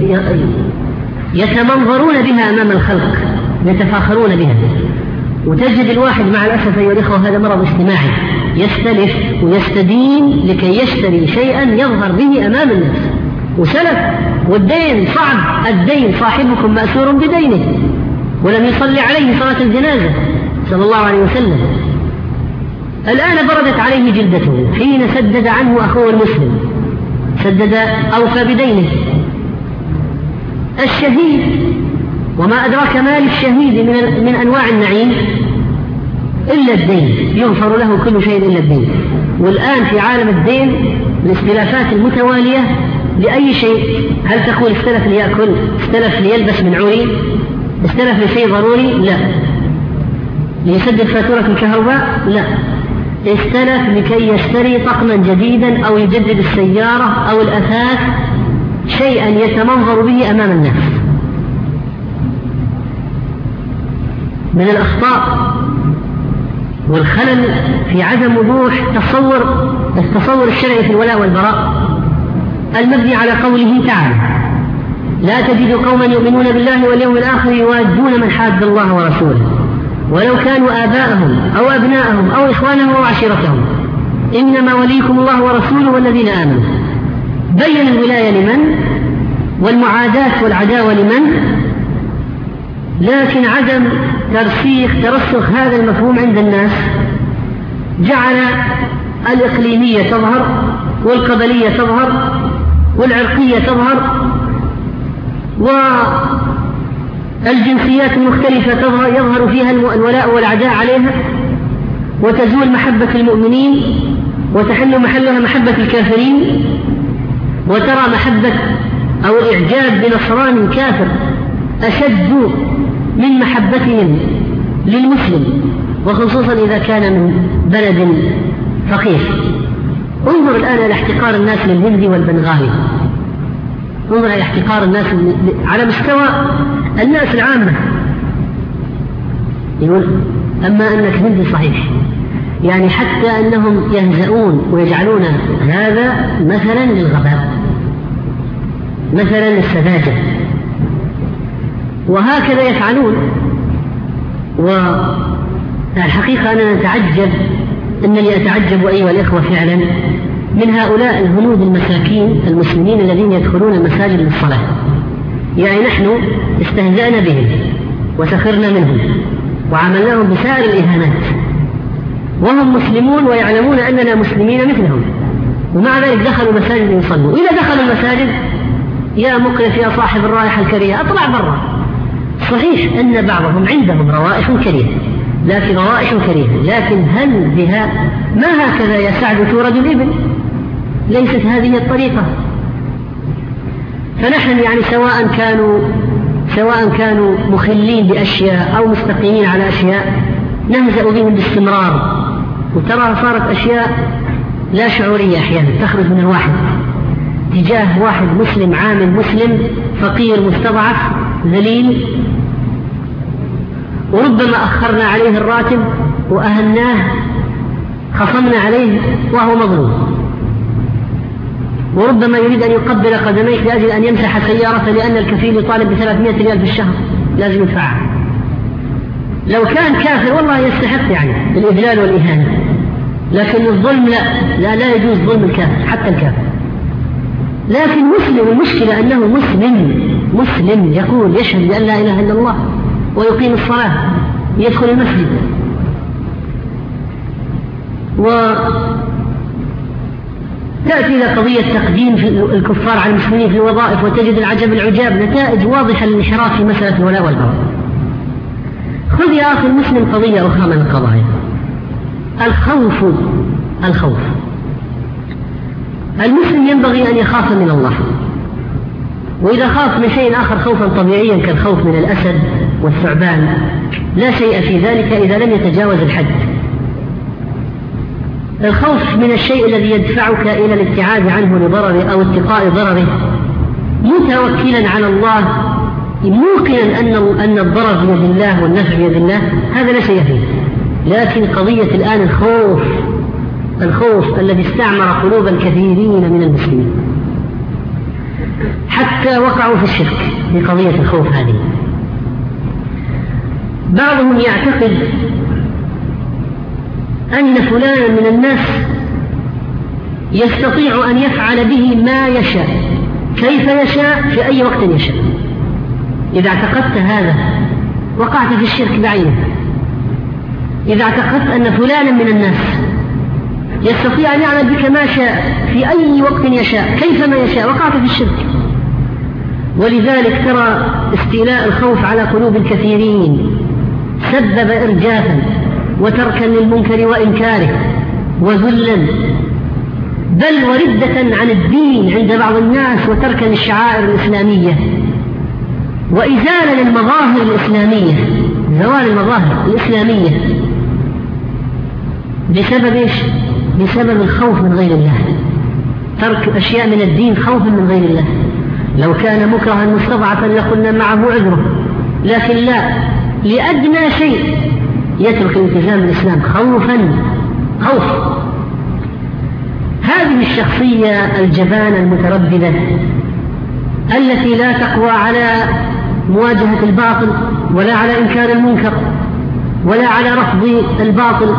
[SPEAKER 2] يتمنظرون بها أمام الخلق، يتفاخرون بها. وتجد الواحد مع الأسف أيها الإخوة هذا مرض اجتماعي، يستلف ويستدين لكي يشتري شيئا يظهر به أمام الناس. وسلف، والدين صعب. الدين صاحبكم مأسور بدينه، ولم يصلي عليه صلاة الجنازة صلى الله عليه وسلم. الآن بردت عليه جلدته حين سدد عنه أخوه المسلم، سدد أوفى بدينه. الشهيد، وما أدراك ما للشهيد من, من أنواع النعيم إلا الدين، يغفر له كل شيء إلا الدين. والآن في عالم الدين الاختلافات المتوالية لأي شيء. هل تقول استلف ليأكل، استلف ليلبس من عري، استلف لشيء ضروري؟ لا. ليسدد فاتورة الكهرباء؟ لا. استلف لكي يشتري طقما جديدا أو يجدد السيارة أو الأثاث، شيئا يتمنظر به أمام الناس. من الأخطاء والخلل في عدم وضوح تصور التصور الشرعي في الولاء والبراء المبني على قوله تعالى: لا تجد قوما يؤمنون بالله واليوم الآخر يوادون من حاد الله ورسوله ولو كانوا آباءهم أو أبناءهم أو إخوانهم أو عشيرتهم إنما وليكم الله ورسوله والذين آمنوا. بين الولاية لمن والمعاداة والعداوة لمن، لكن عدم ترسيخ ترسخ هذا المفهوم عند الناس جعل الإقليمية تظهر والقبلية تظهر والعرقية تظهر والجنسيات المختلفة تظهر يظهر فيها الولاء والعداء عليها، وتزول محبة المؤمنين وتحل محلها محبة الكافرين، وترى محبة أو إعجاب بنصران كافر أشد من محبتهم للمسلم، وخصوصا إذا كان من بلد فقير. انظر الآن إلى احتقار الناس للهندي والبنغالي، انظر إلى احتقار الناس على مستوى الناس العامة. يقول أما أنك هندي صحيح، يعني حتى أنهم يهزؤون ويجعلون هذا مثلا للغباء، مثلا للسذاجة، وهكذا يفعلون. والحقيقة أنا نتعجب أنني أتعجب أيها الإخوة فعلا من هؤلاء الهنود المساكين المسلمين الذين يدخلون المساجد للصلاة. يعني نحن استهزأنا بهم وسخرنا منهم وعملناهم بسائر الإهانات، وهم مسلمون ويعلمون أننا مسلمين مثلهم، ومع ذلك دخلوا مساجد يصلوا. إذا دخلوا المساجد يا مكلف يا صاحب الرائحة الكريهة اطلع برا. صحيح أن بعضهم عندهم روائح كريهة، لكن روائح كريهة، لكن هل بها ما هكذا يا سعد تورد الإبل؟ ليست هذه الطريقة. فنحن يعني سواء كانوا سواء كانوا مخلين بأشياء أو مستقيمين على أشياء نهزأ بهم باستمرار، وترى صارت أشياء لا شعورية أحيانا تخرج من الواحد تجاه واحد مسلم عامل مسلم فقير مستضعف ذليل، وربما أخرنا عليه الراتب وأهناه خصمنا عليه وهو مظلوم، وربما يريد أن يقبل قدميك لأجل أن يمسح سيارته لأن الكفيل يطالب بثلاثمائة ريال في الشهر لازم يدفعها. لو كان كافر والله يستحق يعني الإذلال والإهانة، لكن الظلم لا لا, لا يجوز ظلم الكافر حتى الكافر. لكن مسلم المشكلة أنه مسلم مسلم يقول يشهد بأن لا إله إلا الله ويقيم الصلاة يدخل المسجد، وتأتي إلى قضية تقديم الكفار على المسلمين في الوظائف، وتجد العجب العجاب نتائج واضحة للانحراف في مسألة الولاء والبراء. خذ يا أخي المسلم قضية أخرى من القضايا، الخوف. الخوف المسلم ينبغي أن يخاف من الله، وإذا خاف من شيء آخر خوفا طبيعيا كالخوف من الأسد والثعبان لا شيء في ذلك إذا لم يتجاوز الحد. الخوف من الشيء الذي يدفعك إلى الابتعاد عنه لضرره أو اتقاء ضرره متوكلا على الله موقنا أن أن الضرر بيد الله والنفع بيد الله، هذا لا شيء فيه. لكن قضية الآن الخوف الخوف الذي استعمر قلوب الكثيرين من المسلمين حتى وقعوا في الشرك بقضية الخوف هذه. بعضهم يعتقد أن فلانا من الناس يستطيع أن يفعل به ما يشاء كيف يشاء في أي وقت يشاء. إذا اعتقدت هذا وقعت في الشرك بعينه. إذا اعتقدت أن فلانا من الناس يستطيع أن يعمل بك ما شاء في أي وقت يشاء كيفما يشاء وقعت في الشرك. ولذلك ترى استيلاء الخوف على قلوب الكثيرين سبب إرجافا وتركا للمنكر وإنكاره وذلا، بل وردة عن الدين عند بعض الناس وتركا للشعائر الإسلامية وإزالة للمظاهر الإسلامية، زوال المظاهر الإسلامية بسبب إيش؟ بسبب الخوف من غير الله، ترك أشياء من الدين خوفا من غير الله. لو كان مكرها مستضعفا لقلنا معه عذره، لكن لا، لأدنى شيء يترك الالتزام بالإسلام خوفا خوف. هذه الشخصية الجبانة المترددة التي لا تقوى على مواجهة الباطل ولا على إنكار المنكر ولا على رفض الباطل،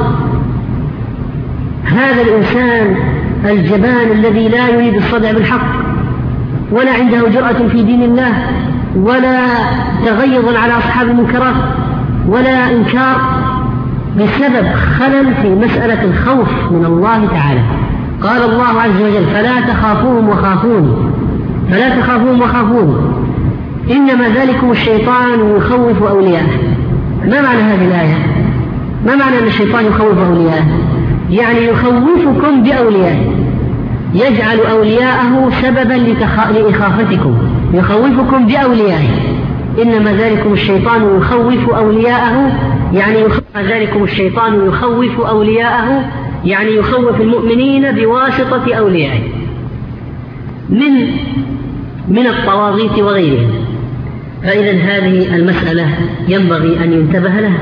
[SPEAKER 2] هذا الإنسان الجبان الذي لا يريد الصدع بالحق ولا عنده جرأة في دين الله ولا تغيظ على أصحاب المنكرات ولا إنكار، بسبب خلل في مسألة الخوف من الله تعالى. قال الله عز وجل فلا تخافوهم وخافوني فلا تخافوهم وخافوني إنما ذلكم الشيطان يخوف أولياءه. ما معنى هذه الآية؟ ما معنى أن الشيطان يخوف أولياءه؟ يعني يخوفكم بأوليائه، يجعل أولياءه سببا لإخافتكم، يخوفكم بأوليائه. إنما ذلكم الشيطان يخوف أولياءه يعني يخوف ذلكم الشيطان يخوف أولياءه يعني يخوف المؤمنين بواسطة أوليائه من من الطواغيت وغيرهم. فإذا هذه المسألة ينبغي أن ينتبه لها.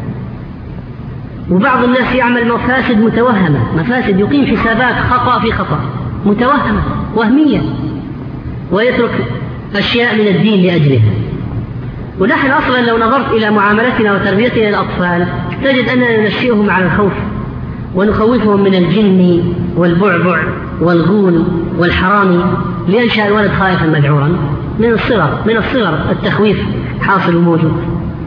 [SPEAKER 2] وبعض الناس يعمل مفاسد متوهمة، مفاسد يقيم حسابات خطأ في خطأ متوهمة وهمية، ويترك أشياء من الدين لأجلها. ونحن أصلا لو نظرت إلى معاملتنا وتربيتنا للأطفال تجد أننا ننشئهم على الخوف ونخوفهم من الجن والبعبع والغول والحرامي لينشأ الولد خائفا مذعورا. من الصغر من الصغر التخويف حاصل وموجود.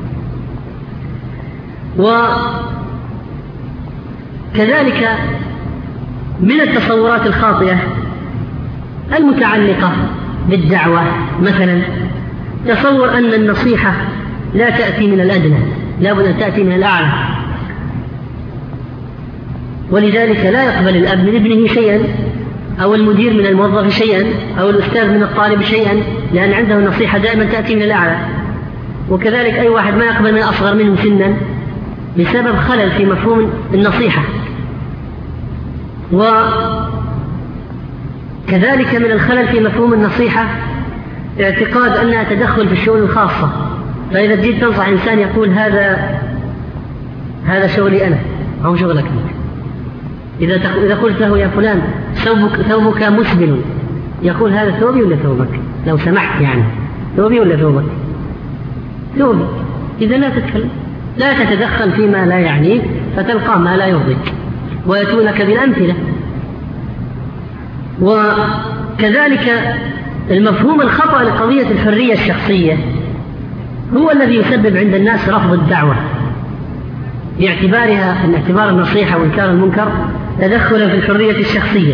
[SPEAKER 2] وكذلك من التصورات الخاطئة المتعلقة بالدعوة، مثلا تصور أن النصيحة لا تأتي من الأدنى، لا بد أن تأتي من الأعلى، ولذلك لا يقبل الأب من ابنه شيئا، أو المدير من الموظف شيئا، أو الأستاذ من الطالب شيئا، لأن عنده النصيحة دائما تأتي من الأعلى. وكذلك أي واحد ما يقبل من أصغر منه سنا بسبب خلل في مفهوم النصيحة. وكذلك من الخلل في مفهوم النصيحة اعتقاد أنها تدخل في الشؤون الخاصة، فإذا جيت تنصح إنسان يقول هذا هذا شغلي أنا أو شغلك أنت. إذا إذا قلت له يا فلان ثوبك ثوبك مسبل، يقول هذا ثوبي ولا ثوبك؟ لو سمحت يعني ثوبي ولا ثوبك؟ ثوبي. إذا لا تتكلم، لا تتدخل فيما لا يعنيك فتلقى ما لا يرضيك، ويأتونك بالأمثلة. وكذلك المفهوم الخطأ لقضية الحرية الشخصية هو الذي يسبب عند الناس رفض الدعوة، باعتبارها أن اعتبار النصيحة وإنكار المنكر تدخلا في الحرية الشخصية.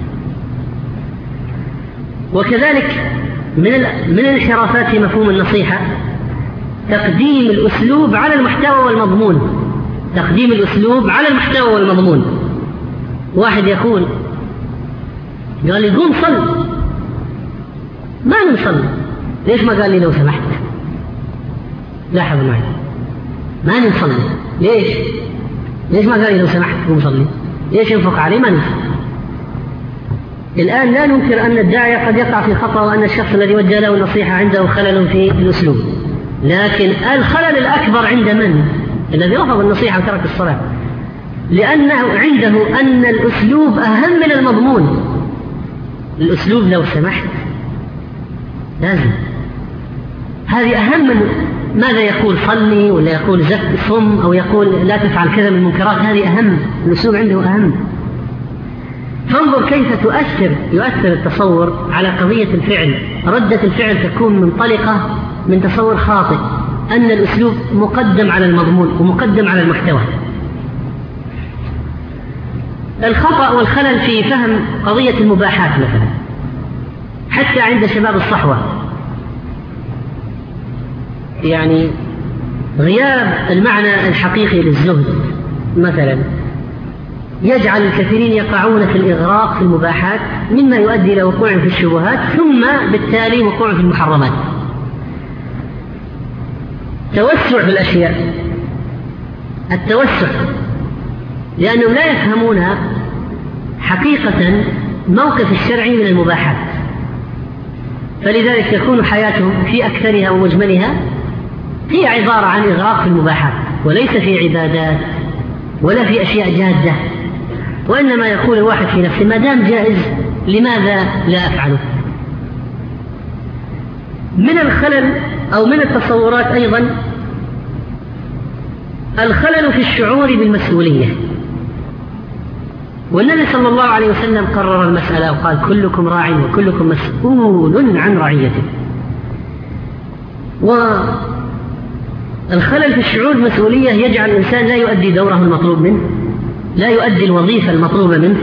[SPEAKER 2] وكذلك من من الانحرافات في مفهوم النصيحة تقديم الأسلوب على المحتوى والمضمون. تقديم الأسلوب على المحتوى والمضمون. واحد يقول قال لي قوم صل، ما نصلي، ليش ما قال لي لو سمحت؟ لاحظ معي، ما نصلي، ليش؟ ليش ما قال لي لو سمحت قوم صلي؟ ليش ينفق عليه؟ ما نصلي. الآن لا ننكر أن الداعية قد يقع في خطأ، وأن الشخص الذي وجه له النصيحة عنده خلل في الأسلوب، لكن الخلل الأكبر عند من؟ الذي رفض النصيحة وترك الصلاة، لأنه عنده أن الأسلوب أهم من المضمون. الأسلوب لو سمحت لازم، هذه أهم من ماذا يقول صلي ولا يقول زك صم أو يقول لا تفعل كذا من المنكرات. هذه أهم، الأسلوب عنده أهم. فانظر كيف تؤثر يؤثر التصور على قضية الفعل. ردة الفعل تكون منطلقة من تصور خاطئ أن الأسلوب مقدم على المضمون ومقدم على المحتوى. الخطأ والخلل في فهم قضية المباحات مثلا، حتى عند شباب الصحوة، يعني غياب المعنى الحقيقي للزهد مثلا يجعل الكثيرين يقعون في الإغراق في المباحات، مما يؤدي إلى وقوع في الشبهات، ثم بالتالي وقوع في المحرمات. توسع في الأشياء، التوسع، لأنهم لا يفهمون حقيقة موقف الشرعي من المباحات، فلذلك تكون حياتهم في أكثرها ومجملها هي عبارة عن إغراق في المباحات، وليس في عبادات ولا في أشياء جادة. وإنما يقول الواحد في نفسه ما دام جائز لماذا لا أفعله. من الخلل أو من التصورات أيضا الخلل في الشعور بالمسؤولية. والنبي صلى الله عليه وسلم قرر المسألة وقال كلكم راع وكلكم مسؤول عن رعيته. والخلل في الشعور بالمسؤولية يجعل الإنسان لا يؤدي دوره المطلوب منه، لا يؤدي الوظيفة المطلوبة منه،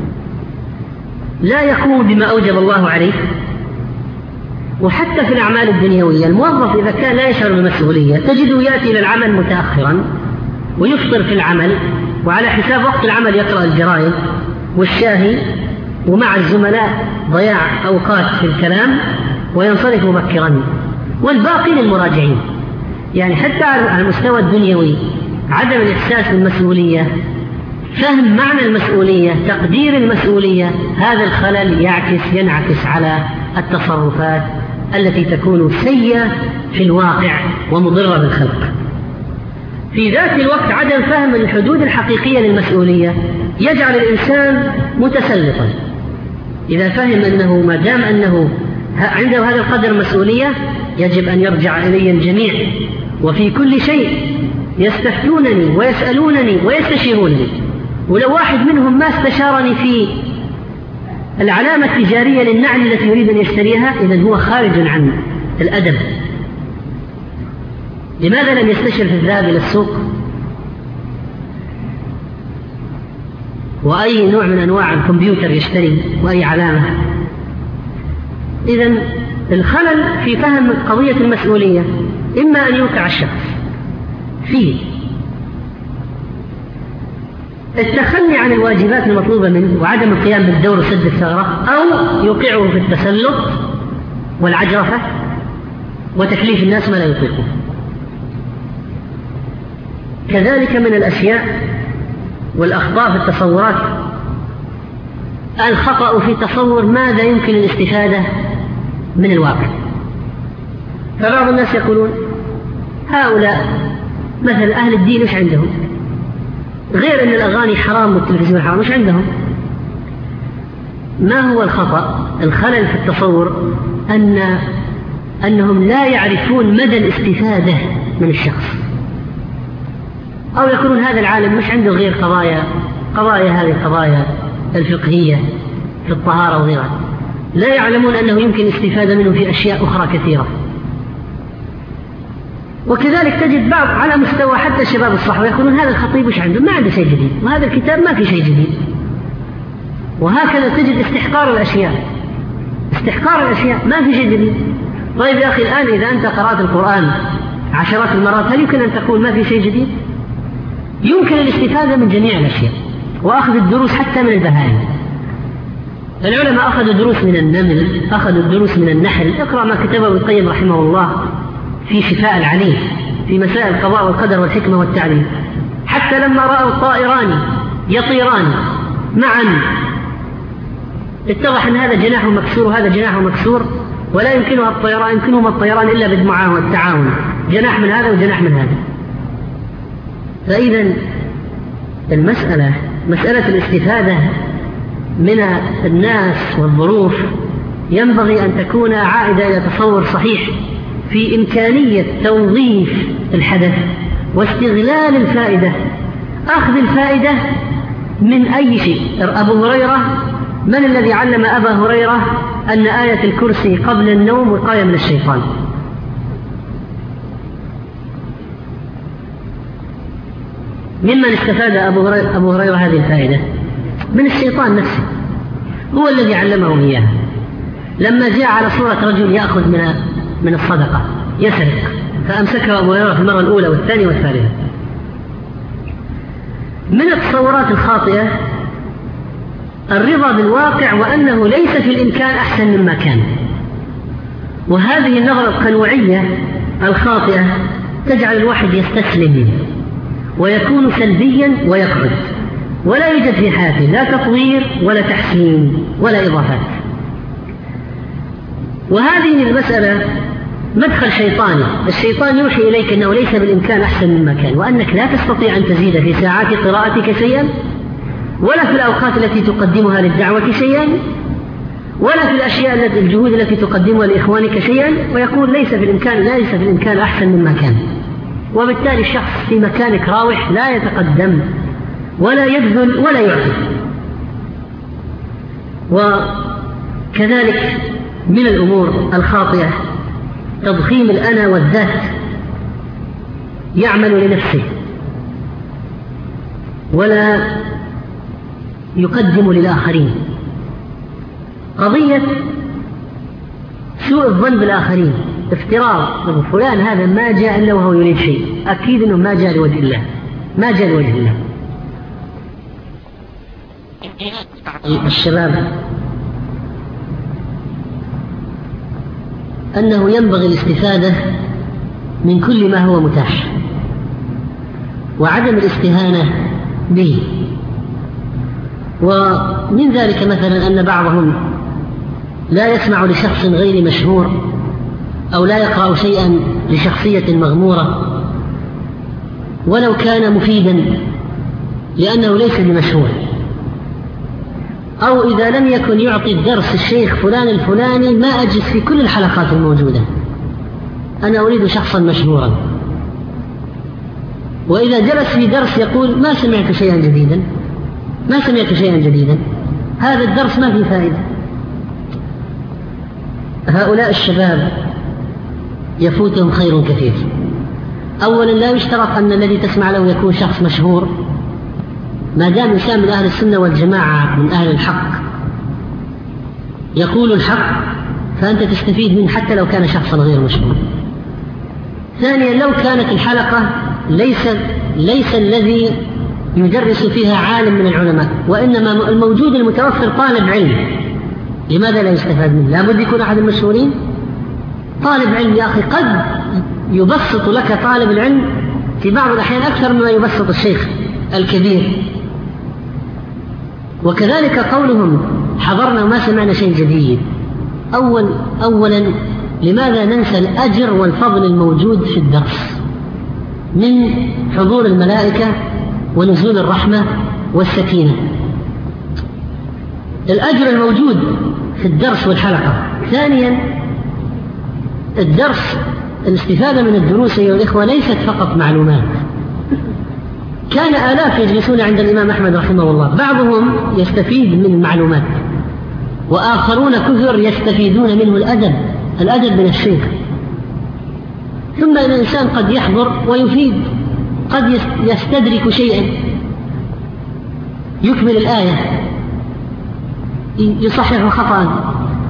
[SPEAKER 2] لا يقوم بما أوجب الله عليه. وحتى في الأعمال الدنيوية الموظف إذا كان لا يشعر بالمسؤولية تجده يأتي إلى العمل متأخرا ويفطر في العمل، وعلى حساب وقت العمل يقرأ الجرائد والشاهي، ومع الزملاء ضياع أوقات في الكلام، وينصرف مبكرا، والباقي للمراجعين. يعني حتى على المستوى الدنيوي عدم الإحساس بالمسؤولية، فهم معنى المسؤولية، تقدير المسؤولية، هذا الخلل يعكس ينعكس على التصرفات التي تكون سيئة في الواقع ومضرة بالخلق. في ذات الوقت عدم فهم الحدود الحقيقية للمسؤولية يجعل الإنسان متسلطا. إذا فهم أنه ما دام أنه عنده هذا القدر المسؤولية يجب أن يرجع إلي الجميع، وفي كل شيء يستفتونني ويسألونني ويستشيرونني، ولو واحد منهم ما استشارني في العلامة التجارية للنعل التي يريد أن يشتريها إذن هو خارج عن الأدب. لماذا لم يستشر في الذهاب إلى السوق وأي نوع من أنواع الكمبيوتر يشتري وأي علامة؟ إذن الخلل في فهم قضية المسؤولية إما أن يوقع الشخص فيه التخلي عن الواجبات المطلوبة منه وعدم القيام بالدور وسد الثغرة، أو يوقعه في التسلط والعجرفة وتكليف الناس ما لا يطيقون. كذلك من الأشياء والأخطاء في التصورات الخطأ في تصور ماذا يمكن الاستفادة من الواقع. فبعض الناس يقولون هؤلاء مثل أهل الدين إيش عندهم؟ غير أن الأغاني حرام والتلفزيون حرام، إيش عندهم؟ ما هو الخطأ؟ الخلل في التصور أن أنهم لا يعرفون مدى الاستفادة من الشخص، أو يقولون هذا العالم مش عنده غير قضايا قضايا هذه القضايا الفقهية في الطهارة وغيرها، لا يعلمون أنه يمكن الاستفادة منه في أشياء أخرى كثيرة. وكذلك تجد بعض على مستوى حتى شباب الصحوة يقولون هذا الخطيب وش عنده؟ ما عنده شيء جديد، وهذا الكتاب ما في شيء جديد. وهكذا تجد استحقار الأشياء استحقار الأشياء ما في شيء جديد. طيب يا أخي الآن إذا أنت قرأت القرآن عشرات المرات هل يمكن أن تقول ما في شيء جديد؟ يمكن الاستفادة من جميع الأشياء وأخذ الدروس حتى من البهائم. العلماء أخذوا دروس من النمل، أخذوا الدروس من النحل. اقرأ ما كتبه ابن القيم رحمه الله في شفاء العليل في مسائل القضاء والقدر والحكمة والتعليم. حتى لما رأوا الطائران يطيران معا اتضح أن هذا جناحه مكسور وهذا جناحه مكسور، ولا يمكنها الطيران يمكنهما الطيران إلا بالتعاون، جناح من هذا وجناح من هذا. فإذا المسألة مسألة الاستفادة من الناس والظروف ينبغي أن تكون عائدة إلى تصور صحيح في إمكانية توظيف الحدث واستغلال الفائدة، أخذ الفائدة من أي شيء. أبو هريرة، من الذي علم أبا هريرة أن آية الكرسي قبل النوم وقاية من الشيطان؟ ممن استفاد أبو هريرة, أبو هريرة هذه الفائدة؟ من الشيطان نفسه، هو الذي علمه إياها. لما جاء على صورة رجل يأخذ من من الصدقة يسرق، فأمسكه أبو هريرة في المرة الأولى والثانية والثالثة. من التصورات الخاطئة الرضا بالواقع وأنه ليس في الإمكان أحسن مما كان. وهذه النظرة القنوعية الخاطئة تجعل الواحد يستسلم ويكون سلبيا ويقعد، ولا يوجد في حياته لا تطوير ولا تحسين ولا إضافات. وهذه المسألة مدخل شيطاني، الشيطان يوحي إليك أنه ليس بالإمكان أحسن مما كان، وأنك لا تستطيع أن تزيد في ساعات قراءتك شيئا، ولا في الأوقات التي تقدمها للدعوة شيئا، ولا في الأشياء التي الجهود التي تقدمها لإخوانك شيئا، ويقول ليس في الإمكان ليس في الإمكان أحسن مما كان. وبالتالي الشخص في مكانك راوح لا يتقدم ولا يبذل ولا يعطي. وكذلك من الأمور الخاطئة تضخيم الأنا والذات، يعمل لنفسه ولا يقدم للآخرين. قضية سوء الظن بالآخرين، افتراض فلان هذا ما جاء إلا وهو يريد شيء، أكيد أنه ما جاء لوجه الله، ما جاء لوجه الله. الشباب أنه ينبغي الاستفادة من كل ما هو متاح وعدم الاستهانة به. ومن ذلك مثلا أن بعضهم لا يسمع لشخص غير مشهور أو لا يقرأ شيئا لشخصية مغمورة ولو كان مفيدا لأنه ليس بمشهور، أو إذا لم يكن يعطي الدرس الشيخ فلان الفلاني ما أجلس في كل الحلقات الموجودة، أنا أريد شخصا مشهورا. وإذا جلس في درس يقول ما سمعت شيئا جديدا، ما سمعت شيئا جديدا، هذا الدرس ما فيه فائدة. هؤلاء الشباب يفوتهم خير كثير. أولا لا يشترط أن الذي تسمع له يكون شخص مشهور، ما دام إنسان من أهل السنة والجماعة من أهل الحق يقول الحق فأنت تستفيد منه حتى لو كان شخصا غير مشهور. ثانيا لو كانت الحلقة ليس, ليس الذي يدرس فيها عالم من العلماء، وإنما الموجود المتوفر طالب علم، لماذا لا يستفاد منه؟ لا بد يكون أحد المشهورين. طالب علم يا أخي قد يبسط لك طالب العلم في بعض الأحيان أكثر مما يبسط الشيخ الكبير. وكذلك قولهم حضرنا وما سمعنا شيء جديد. أول أولا لماذا ننسى الأجر والفضل الموجود في الدرس من حضور الملائكة ونزول الرحمة والسكينة؟ الأجر الموجود في الدرس والحلقة. ثانيا الدرس، الاستفادة من الدروس أيها الإخوة ليست فقط معلومات. كان آلاف يجلسون عند الإمام أحمد رحمه الله، بعضهم يستفيد من المعلومات وآخرون كثر يستفيدون منه الأدب الأدب من الشيخ. ثم إن الإنسان قد يحضر ويفيد، قد يستدرك شيئا، يكمل الآية، يصحح خطأ.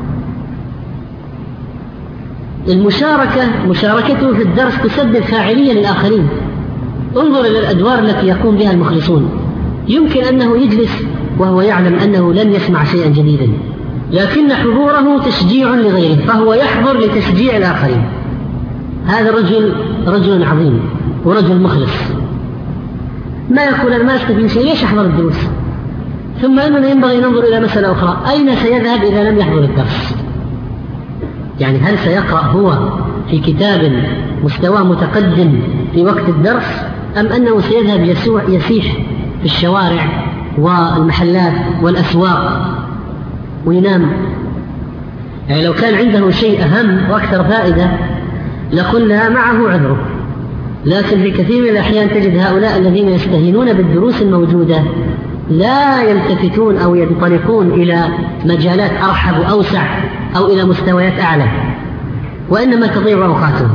[SPEAKER 2] المشاركة مشاركته في الدرس تسبب فاعلية للآخرين. انظر إلى الأدوار التي يقوم بها المخلصون. يمكن أنه يجلس وهو يعلم أنه لن يسمع شيئا جديدا، لكن حضوره تشجيع لغيره، فهو يحضر لتشجيع الآخرين. هذا رجل رجل عظيم ورجل مخلص، ما يقول أنا ما أستفيد شيء، ليش أحضر الدروس؟ ثم أننا ينبغي ننظر إلى مسألة أخرى، أين سيذهب إذا لم يحضر الدرس؟ يعني هل سيقرأ هو في كتاب مستوى متقدم في وقت الدرس، أم أنه سيذهب يسيح في الشوارع والمحلات والأسواق وينام؟ يعني لو كان عنده شيء أهم وأكثر فائدة لقلنا معه عذره. لكن في كثير من الأحيان تجد هؤلاء الذين يستهينون بالدروس الموجودة لا يلتفتون أو ينطلقون إلى مجالات أرحب وأوسع أو إلى مستويات أعلى، وإنما تضيع أوقاتهم.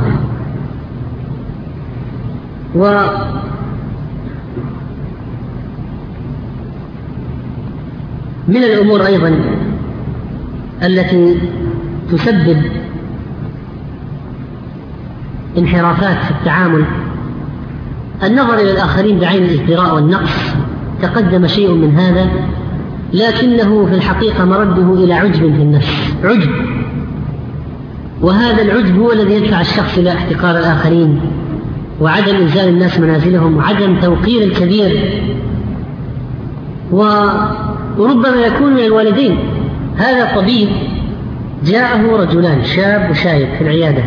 [SPEAKER 2] ومن الأمور أيضا التي تسبب انحرافات في التعامل النظر إلى الآخرين بعين الازدراء والنقص. تقدم شيء من هذا، لكنه في الحقيقة مرده إلى عجب في النفس، عجب، وهذا العجب هو الذي يدفع الشخص إلى احتقار الآخرين وعدم إنزال الناس منازلهم وعدم توقير الكبير. وربما يكون من الوالدين. هذا طبيب جاءه رجلان شاب وشايب في العيادة،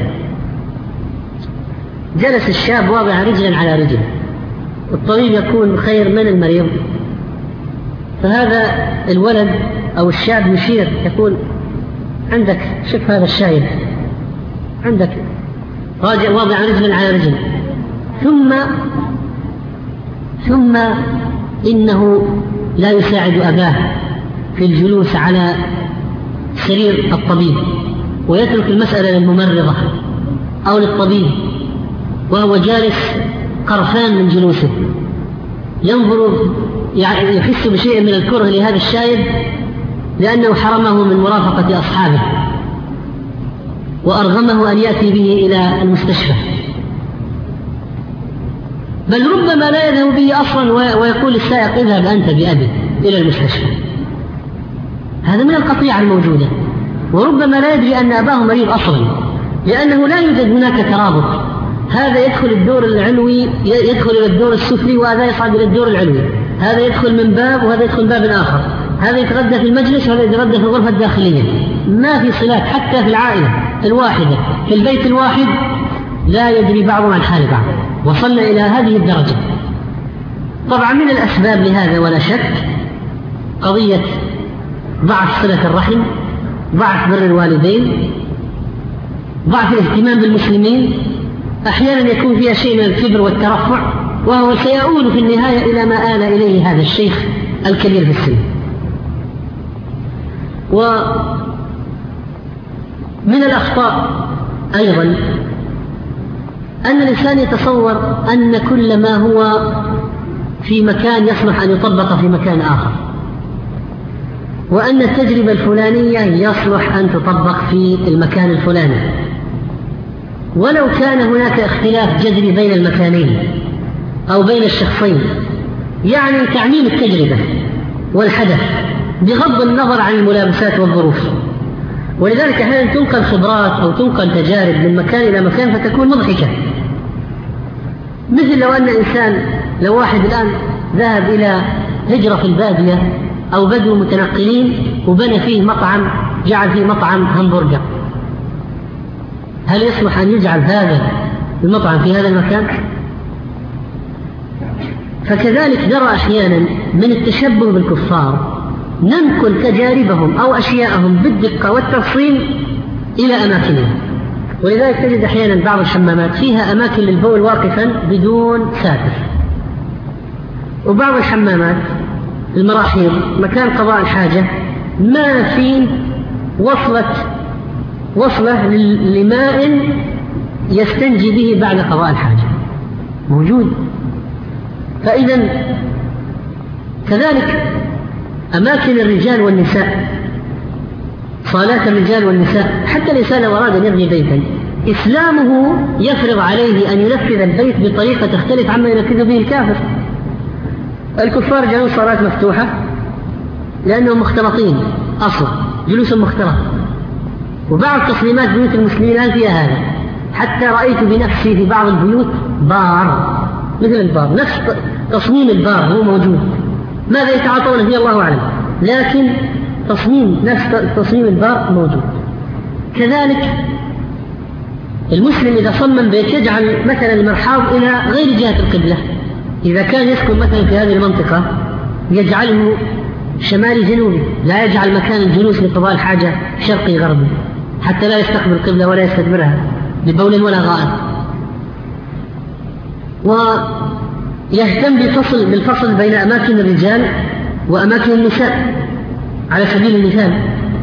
[SPEAKER 2] جلس الشاب واضع رجلا على رجل، الطبيب يكون خير من المريض، فهذا الولد أو الشاب يشير يقول عندك شوف هذا الشايب عندك راجع واضع رجلا على رجل. ثم ثم إنه لا يساعد أباه في الجلوس على سرير الطبيب، ويترك المسألة للممرضة أو للطبيب، وهو جالس قرفان من جلوسه، ينظر يحس بشيء من الكره لهذا الشايب لأنه حرمه من مرافقة أصحابه وأرغمه أن يأتي به إلى المستشفى، بل ربما لا يذهب به أصلا ويقول للسائق اذهب أنت بأبي إلى المستشفى. هذا من القطيعة الموجودة. وربما لا يدري أن أباه مريض أصلا، لأنه لا يوجد هناك ترابط. هذا يدخل الدور العلوي يدخل إلى الدور السفلي، وهذا يصعد إلى الدور العلوي، هذا يدخل من باب وهذا يدخل باب آخر، هذا يتغدى في المجلس وهذا يتغدى في الغرفة الداخلية. ما في صلات حتى في العائلة الواحدة في البيت الواحد، لا يدري بعضهم عن حال بعض. وصلنا إلى هذه الدرجة. طبعا من الأسباب لهذا ولا شك قضية ضعف صلة الرحم، ضعف بر الوالدين، ضعف الاهتمام بالمسلمين. أحيانا يكون فيها شيء من الكبر والترفع، وهو سيؤول في النهاية إلى ما آل إليه هذا الشيخ الكبير في السن. ومن الأخطاء أيضا أن الإنسان يتصور أن كل ما هو في مكان يصلح أن يطبق في مكان آخر، وأن التجربة الفلانية يصلح أن تطبق في المكان الفلاني، ولو كان هناك اختلاف جذري بين المكانين أو بين الشخصين، يعني تعميم التجربة والحدث بغض النظر عن الملابسات والظروف. ولذلك أحيانا تنقل خبرات أو تنقل تجارب من مكان إلى مكان فتكون مضحكة، مثل لو أن إنسان لو واحد الآن ذهب إلى هجرة في البادية أو بدو متنقلين وبنى فيه مطعم، جعل فيه مطعم همبرجر، هل يصلح أن يجعل هذا المطعم في هذا المكان؟ فكذلك نرى أحيانا من التشبه بالكفار ننقل تجاربهم أو أشياءهم بالدقة والتفصيل إلى أماكنهم. ولذلك تجد أحيانا بعض الحمامات فيها أماكن للبول واقفا بدون ساتر، وبعض الحمامات المراحيض مكان قضاء الحاجة ما فيه وصلة وصلة لماء يستنجي به بعد قضاء الحاجة موجود. فإذا كذلك أماكن الرجال والنساء، صالات الرجال والنساء، حتى الإنسان لو أراد أن يبني بيتا إسلامه يفرض عليه أن ينفذ البيت بطريقة تختلف عما ينفذ به الكافر. الكفار جعلوا صالات مفتوحة لأنهم مختلطين أصلا، جلوس مختلط، وبعض تصميمات بيوت المسلمين الآن فيها هذا، حتى رأيت بنفسي في بعض البيوت بار مثل البار، نفس تصميم البار هو موجود، ماذا يتعاطون فيه الله أعلم، لكن تصميم نفس تصميم البار موجود. كذلك المسلم إذا صمم بيت يجعل مثلا المرحاض إلى غير جهة القبلة، إذا كان يسكن مثلا في هذه المنطقة يجعله شمالي جنوبي، لا يجعل مكان الجلوس لقضاء الحاجة شرقي غربي حتى لا يستقبل القبلة ولا يستدبرها ببول ولا غائط. ويهتم بالفصل بالفصل بين أماكن الرجال وأماكن النساء على سبيل المثال.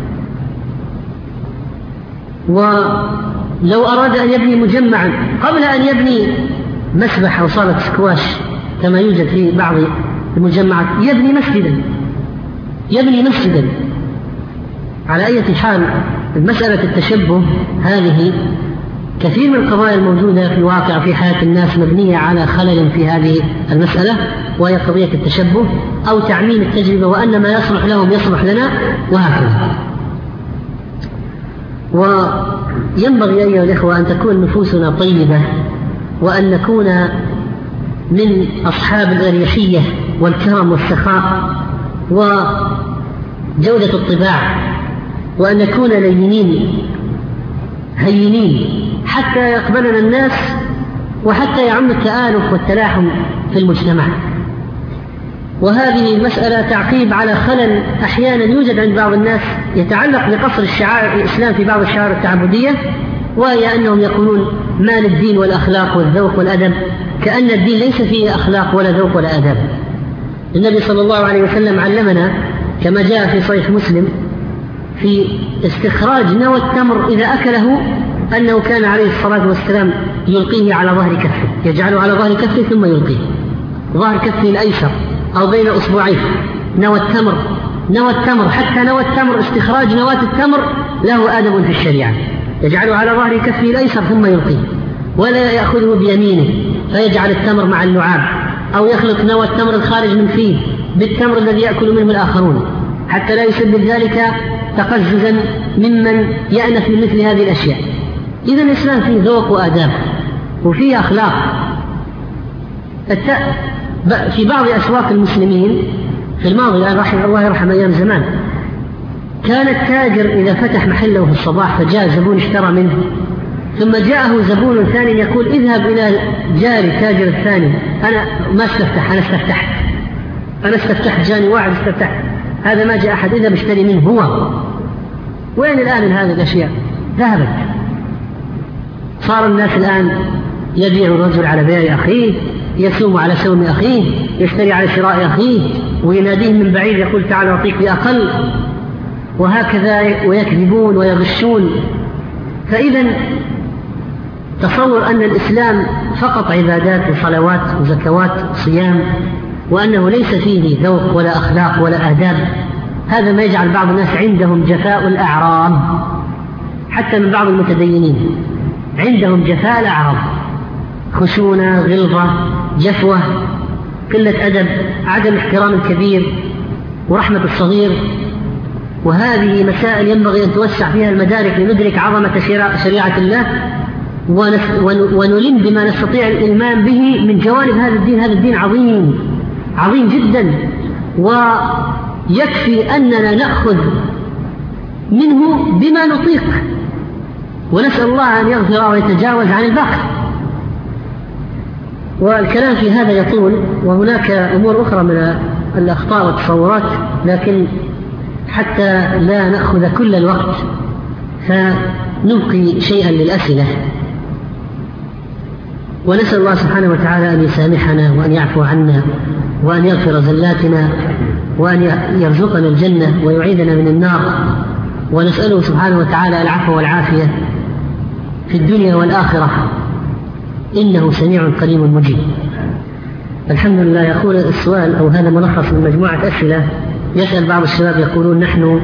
[SPEAKER 2] ولو أراد أن يبني مجمعا قبل أن يبني مسبح أو صالة سكواش كما يوجد في بعض المجمعات يبني مسجدا يبني مسجدا على أي حال مسألة التشبه هذه كثير من القضايا الموجودة في الواقع في حياة الناس مبنية على خلل في هذه المسألة، وهي قضية التشبه أو تعميم التجربة، وأن ما يصلح لهم يصلح لنا وهكذا. وينبغي أيها الإخوة أن تكون نفوسنا طيبة، وأن نكون من أصحاب الأريحية والكرم والسخاء وجودة الطباع، وأن نكون لينين هينين حتى يقبلنا الناس وحتى يعم التآلف والتلاحم في المجتمع. وهذه المسألة تعقيب على خلل أحيانا يوجد عند بعض الناس يتعلق بقصر الشعائر الإسلام في بعض الشعائر التعبدية، وهي أنهم يقولون ما للدين والأخلاق والذوق والأدب، كأن الدين ليس فيه أخلاق ولا ذوق ولا أدب. النبي صلى الله عليه وسلم علمنا كما جاء في صحيح مسلم في استخراج نوى التمر إذا أكله أنه كان عليه الصلاة والسلام يلقيه على ظهر كفه، يجعله على ظهر كفه ثم يلقيه ظهر كفه الأيسر أو بين أصبعيه. نوى التمر نوى التمر حتى نوى التمر استخراج نواة التمر له آدب في الشريعة، يجعله على ظهر كفه الأيسر ثم يلقيه، ولا يأخذه بيمينه فيجعل التمر مع اللعاب، أو يخلط نوى التمر الخارج من فيه بالتمر الذي يأكل منه الآخرون، حتى لا يسبب ذلك تقززا ممن يأنف من مثل هذه الأشياء. إذا الإسلام فيه ذوق وآداب وفيه أخلاق. في بعض أسواق المسلمين في الماضي الآن رحمه الله يرحم أيام زمان، كان التاجر إذا فتح محله في الصباح فجاء زبون اشترى منه، ثم جاءه زبون ثاني يقول اذهب إلى جاري تاجر الثاني، أنا ما استفتح أنا استفتحت أنا استفتحت جاني واحد استفتحت، هذا ما جاء أحد، إذا باشتري منه هو. وين الآن من هذه الأشياء؟ ذهبت. صار الناس الآن يبيع الرجل على بيع أخيه، يسوم على سوم أخيه، يشتري على شراء أخيه، ويناديه من بعيد يقول تعال أعطيك بأقل، وهكذا، ويكذبون ويغشون. فإذا تصور أن الإسلام فقط عبادات وصلوات وزكوات وصيام، وأنه ليس فيه ذوق ولا أخلاق ولا آداب، هذا ما يجعل بعض الناس عندهم جفاء الأعراض، حتى من بعض المتدينين عندهم جفاء الأعراض، خشونة، غلظة، جفوة، قلة أدب، عدم احترام الكبير ورحمة الصغير. وهذه مسائل ينبغي أن توسع فيها المدارك لندرك عظمة شريعة الله، ونلم بما نستطيع الإلمام به من جوانب هذا الدين. هذا الدين عظيم عظيم جدا، ويكفي أننا نأخذ منه بما نطيق، ونسأل الله أن يغفر ويتجاوز عن الباقي. والكلام في هذا يطول، وهناك أمور أخرى من الأخطاء والتصورات، لكن حتى لا نأخذ كل الوقت فنبقي شيئا للأسئلة، ونسأل الله سبحانه وتعالى أن يسامحنا وأن يعفو عنا وأن يغفر زلاتنا وأن يرزقنا الجنة ويعيذنا من النار، ونسأله سبحانه وتعالى العفو والعافية في الدنيا والآخرة، إنه سميع قريب مجيب. الحمد لله. يقول السؤال، أو هذا ملخص من مجموعة أسئلة، يسأل بعض الشباب يقولون: نحن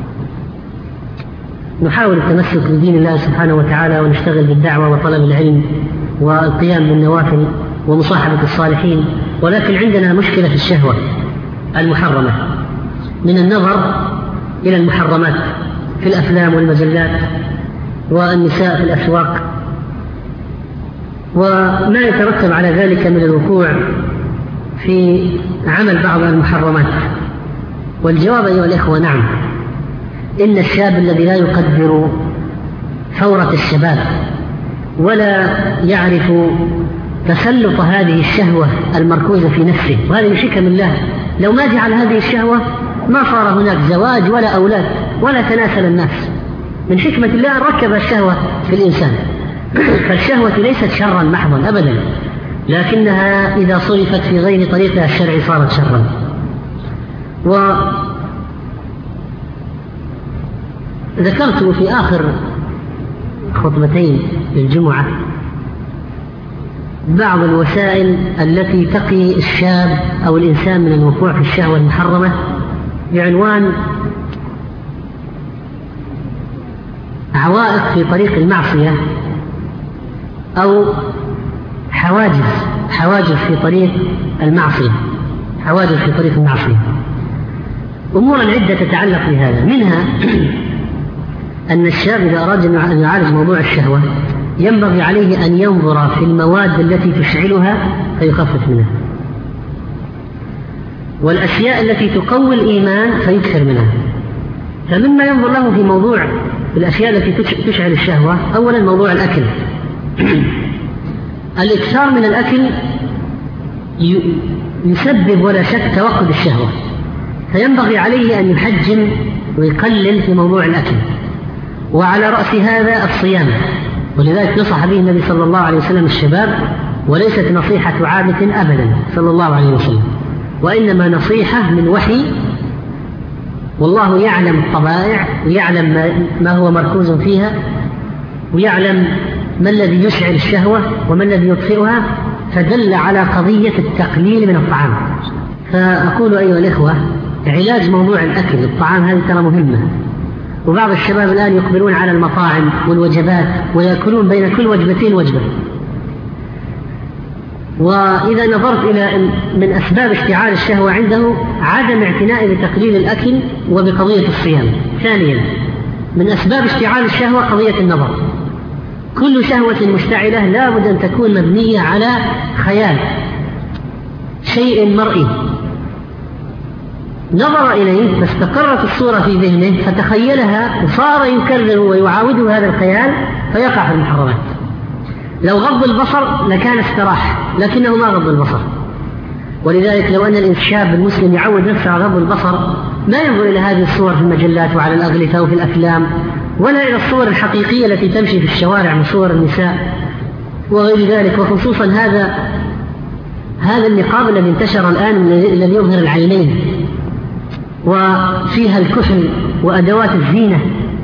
[SPEAKER 2] نحاول التمسك بدين الله سبحانه وتعالى ونشتغل بالدعوة وطلب العلم والقيام بالنوافل ومصاحبة الصالحين، ولكن عندنا مشكلة في الشهوة المحرمة من النظر إلى المحرمات في الأفلام والمجلات والنساء في الأسواق، وما يترتب على ذلك من الوقوع في عمل بعض المحرمات. والجواب أيها الإخوة: نعم، إن الشاب الذي لا يقدر ثورة الشباب ولا يعرف تسلط هذه الشهوة المركوزة في نفسه، وهذه من حكم الله، لو ما جعل هذه الشهوة ما صار هناك زواج ولا أولاد ولا تناسل الناس. من حكمة الله أن ركب الشهوة في الإنسان، فالشهوة ليست شرا محضا أبدا، لكنها إذا صرفت في غير طريقها الشرعي صارت شرا. وذكرت في آخر خطبتين للجمعة بعض الوسائل التي تقي الشاب أو الإنسان من الوقوع في الشهوة المحرمة بعنوان عوائق في طريق المعصية أو حواجز حواجز في طريق المعصية حواجز في طريق المعصية أمورا عدة تتعلق بهذا. منها أن الشاب إذا أراد أن يعالج موضوع الشهوة ينبغي عليه أن ينظر في المواد التي تشعلها فيخفف منها، والأشياء التي تقوي الإيمان فيكثر منها. فمما ينظر له في موضوع الأشياء التي تشعل الشهوة، أولا موضوع الأكل. الإكثار من الأكل يسبب ولا شك توقد الشهوة، فينبغي عليه أن يحجم ويقلل في موضوع الأكل. وعلى رأس هذا الصيام، ولذلك نصح به النبي صلى الله عليه وسلم الشباب، وليست نصيحة عابث أبدا صلى الله عليه وسلم، وإنما نصيحة من وحي، والله يعلم الطبائع ويعلم ما هو مركوز فيها، ويعلم ما الذي يشعل الشهوة وما الذي يطفئها، فدل على قضية التقليل من الطعام. فأقول أيها الإخوة، علاج موضوع الأكل الطعام هذه ترى مهمة. وبعض الشباب الآن يقبلون على المطاعم والوجبات ويأكلون بين كل وجبتين وجبة. وإذا نظرت إلى من أسباب اشتعال الشهوة عنده عدم اعتناء بتقليل الأكل وبقضية الصيام. ثانيا، من أسباب اشتعال الشهوة قضية النظر. كل شهوة مشتعلة لا بد أن تكون مبنية على خيال، شيء مرئي نظر إليه فاستقرت الصورة في ذهنه فتخيلها وصار يكرر ويعاود هذا الخيال فيقع في المحرمات. لو غض البصر لكان استراح، لكنه ما غض البصر. ولذلك لو أن الشاب المسلم يعود نفسه على غض البصر ما ينظر إلى هذه الصور في المجلات وعلى الأغلفة وفي الأفلام، ولا إلى الصور الحقيقية التي تمشي في الشوارع من صور النساء وغير ذلك. وخصوصا هذا هذا النقاب الذي انتشر الآن الذي يظهر العينين وفيها الكحل وأدوات الزينة،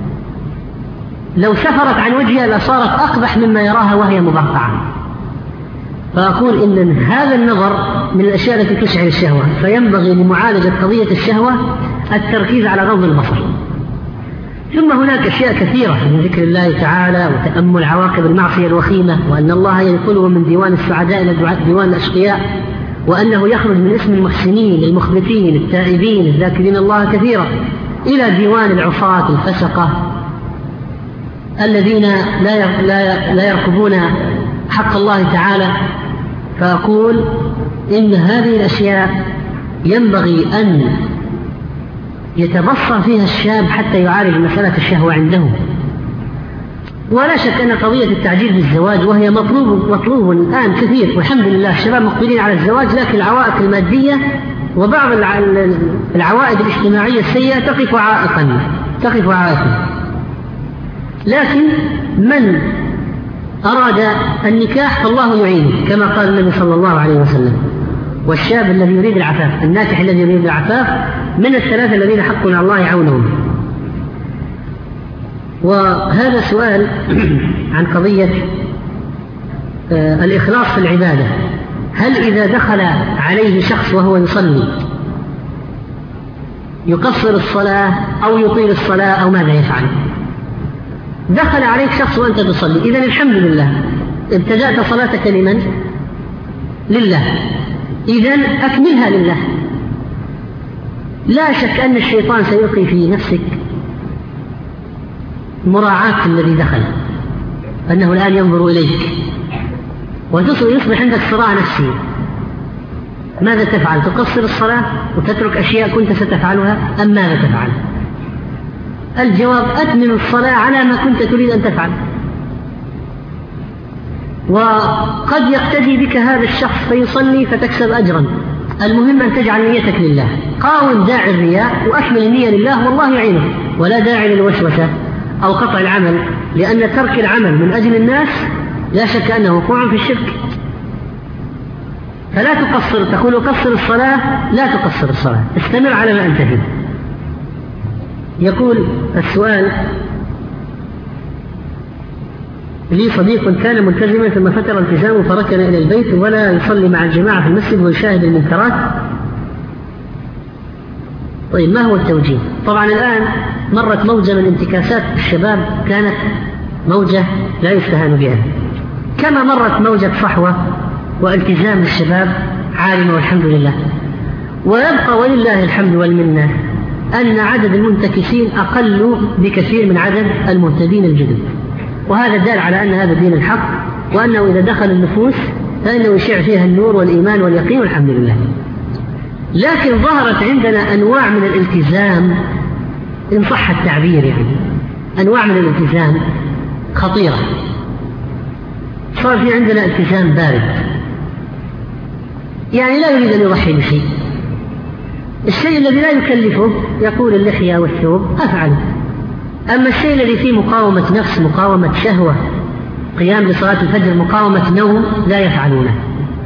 [SPEAKER 2] لو سفرت عن وجهها لصارت أقبح مما يراها وهي مبرقعة. فأقول إن هذا النظر من الأشياء التي تشعر الشهوة، فينبغي لمعالجة قضية الشهوة التركيز على غض البصر. ثم هناك أشياء كثيرة من ذكر الله تعالى وتأمل عواقب المعصية الوخيمة، وأن الله ينقله من ديوان السعداء إلى ديوان الأشقياء، وأنه يخرج من اسم المحسنين المخبتين التائبين الذاكرين الله كثيرا إلى ديوان العصاة الفسقة الذين لا لا يرقبون حق الله تعالى. فأقول إن هذه الأشياء ينبغي أن يتبصر فيها الشاب حتى يعالج مسألة الشهوة عنده. ولا شك أن قضية التعجيل بالزواج وهي مطلوب مطلوب الآن كثير، والحمد لله الشباب مقبلين على الزواج، لكن العوائق المادية وبعض العوائد الاجتماعية السيئة تقف عائقا تقف عائقا لكن من أراد النكاح فالله يعينه كما قال النبي صلى الله عليه وسلم. والشاب الذي يريد العفاف، الناكح الذي يريد العفاف، من الثلاثة الذين حق على الله عونهم. وهذا سؤال عن قضية الإخلاص في العبادة. هل إذا دخل عليه شخص وهو يصلي يقصر الصلاة أو يطيل الصلاة أو ماذا يفعل؟ دخل عليك شخص وأنت تصلي، إذن الحمد لله ابتدأت صلاتك لمن؟ لله، إذن أكملها لله. لا شك أن الشيطان سيلقي في نفسك مراعاة الذي دخل، أنه الآن ينظر إليك ويصبح عندك صراع نفسي. ماذا تفعل؟ تقصر الصلاة وتترك أشياء كنت ستفعلها أم ماذا تفعل؟ الجواب أتمم الصلاة على ما كنت تريد أن تفعل. وقد يقتدي بك هذا الشخص فيصلي فتكسب أجرا، المهم أن تجعل نيتك لله. قاوم داعي الرياء وأكمل النية لله والله يعينه، ولا داعي للوسوسة أو قطع العمل، لأن ترك العمل من أجل الناس لا شك أنه وقوع في الشرك. فلا تقصر، تقول قصر الصلاة، لا تقصر الصلاة، استمر على ما أنت فيه. يقول السؤال: لي صديق كان ملتزما ثم فتر التزامه فركن إلى البيت ولا يصلي مع الجماعة في المسجد ويشاهد المنكرات. طيب ما هو التوجيه؟ طبعا الآن مرت موجة من انتكاسات الشباب كانت موجة لا يستهان بها، كما مرت موجة صحوة والتزام الشباب عالمة والحمد لله. ويبقى ولله الحمد والمنة أن عدد المنتكسين أقل بكثير من عدد المهتدين الجدد، وهذا دال على أن هذا دين الحق، وأنه إذا دخل النفوس فإنه يشع فيها النور والإيمان واليقين والحمد لله. لكن ظهرت عندنا أنواع من الالتزام إن صح التعبير، يعني أنواع من الالتزام خطيرة. صار في عندنا التزام بارد، يعني لا يريد أن يضحي بشيء، الشيء الذي لا يكلفه يقول اللحية والثوب أفعله، أما الشيء الذي فيه مقاومة نفس، مقاومة شهوة، قيام بصلاة الفجر، مقاومة نوم، لا يفعلونه.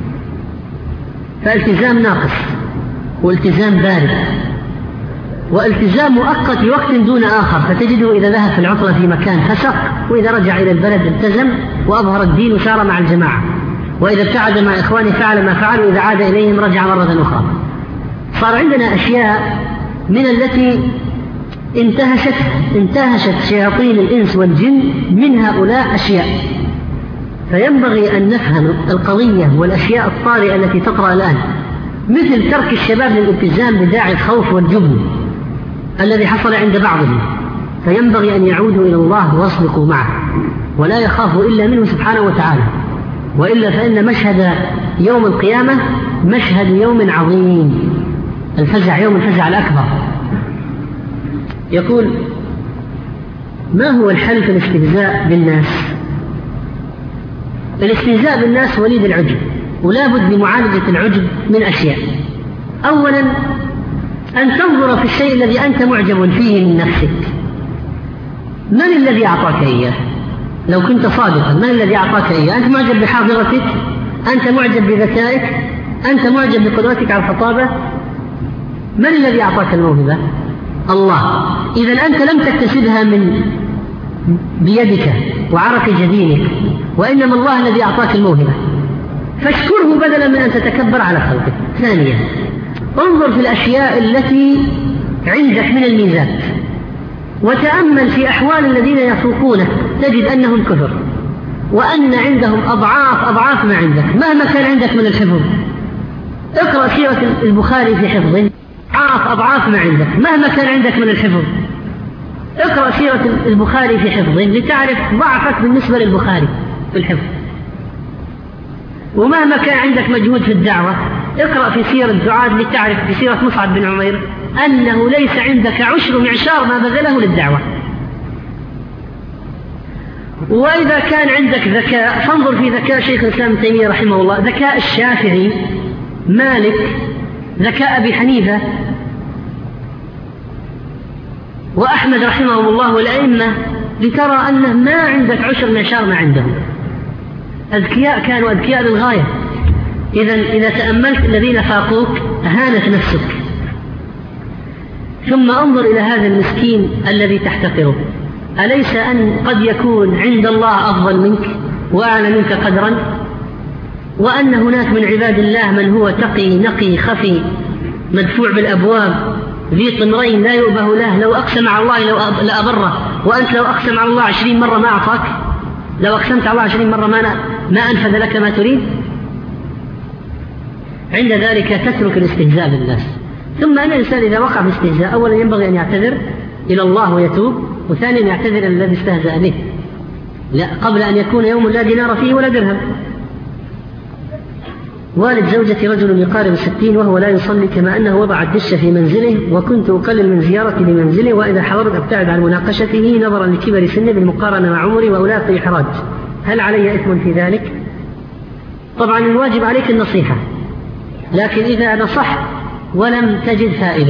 [SPEAKER 2] فالتزام ناقص والتزام بارد، والتزام مؤقت لوقت دون آخر، فتجده إذا ذهب في العطلة في مكان فسق، وإذا رجع إلى البلد التزم وأظهر الدين وسار مع الجماعة، وإذا ابتعد مع إخوانه فعل ما فعل، وإذا عاد إليهم رجع مرة أخرى. صار عندنا أشياء من التي انتهشت انتهشت شياطين الإنس والجن من هؤلاء أشياء، فينبغي أن نفهم القضية والأشياء الطارئة التي تطرأ الآن، مثل ترك الشباب للالتزام بداعي الخوف والجبن الذي حصل عند بعضهم، فينبغي أن يعودوا إلى الله ويصدقوا معه ولا يخافوا إلا منه سبحانه وتعالى، وإلا فإن مشهد يوم القيامة مشهد يوم عظيم، الفزع يوم الفزع الأكبر. يقول: ما هو الحل في الاستهزاء بالناس؟ الاستهزاء بالناس وليد العجب، ولا بد لمعالجة العجب من أشياء. أولا أن تنظر في الشيء الذي أنت معجب فيه من نفسك، من الذي أعطاك إياه؟ لو كنت صادقا، من الذي أعطاك إياه؟ أنت معجب بحاضرتك؟ أنت معجب بذكائك؟ أنت معجب بقدرتك على الخطابة، من الذي أعطاك الموهبة؟ الله. إذا أنت لم تكتسبها من بيدك وعرق جبينك، وإنما الله الذي أعطاك الموهبة، فاشكره بدلا من أن تتكبر على خلقه. ثانيا، انظر في الأشياء التي عندك من الميزات وتأمل في أحوال الذين يفوقونك، تجد أنهم كثر وأن عندهم أضعاف أضعاف ما عندك مهما كان عندك من الحفظ. اقرأ سيرة البخاري في حفظه، أضعاف أضعاف ما عندك مهما كان عندك من الحفظ. اقرأ سيرة البخاري في حفظه لتعرف ضعفك بالنسبة للبخاري في الحفظ. ومهما كان عندك مجهود في الدعوة، اقرأ في سيرة الدعاة لتعرف في سيرة مصعب بن عمير أنه ليس عندك عشر معشار ما بذله للدعوة. وإذا كان عندك ذكاء فانظر في ذكاء شيخ الإسلام ابن تيمية رحمه الله، ذكاء الشافعي، مالك، ذكاء أبي حنيفة وأحمد رحمهم الله والأئمة، لترى أنه ما عندك عشر معشار ما عندهم. أذكياء، كانوا أذكياء للغاية. إذا إذا تأملت الذين فاقوك هانت نفسك. ثم انظر إلى هذا المسكين الذي تحتقره، أليس أن قد يكون عند الله أفضل منك وأعلى منك قدرا، وأن هناك من عباد الله من هو تقي نقي خفي مدفوع بالأبواب ذي طمرين لا يؤبه له، لو أقسم على الله لو لأبره، وأنت لو أقسم على الله عشرين مرة ما أعطاك، لو أقسمت على الله عشرين مرة ما, ما أنفذ لك ما تريد. عند ذلك تترك الاستهزاء بالناس. ثم أن الإنسان إذا وقع في استهزاء أولا ينبغي أن يعتذر إلى الله ويتوب، وثانيا يعتذر إلى الذي استهزأ به، لا قبل أن يكون يوم لا دينار فيه ولا درهم. والد زوجتي رجل يقارب الستين وهو لا يصلي، كما أنه وضع الدش في منزله، وكنت أقلل من زيارتي لمنزله، وإذا حضرت أبتعد عن مناقشته نظرا لكبر سنه بالمقارنة مع عمري وألاقي إحراج. هل علي إثم في ذلك؟ طبعا الواجب عليك النصيحة، لكن إذا نصحت ولم تجد فائدة،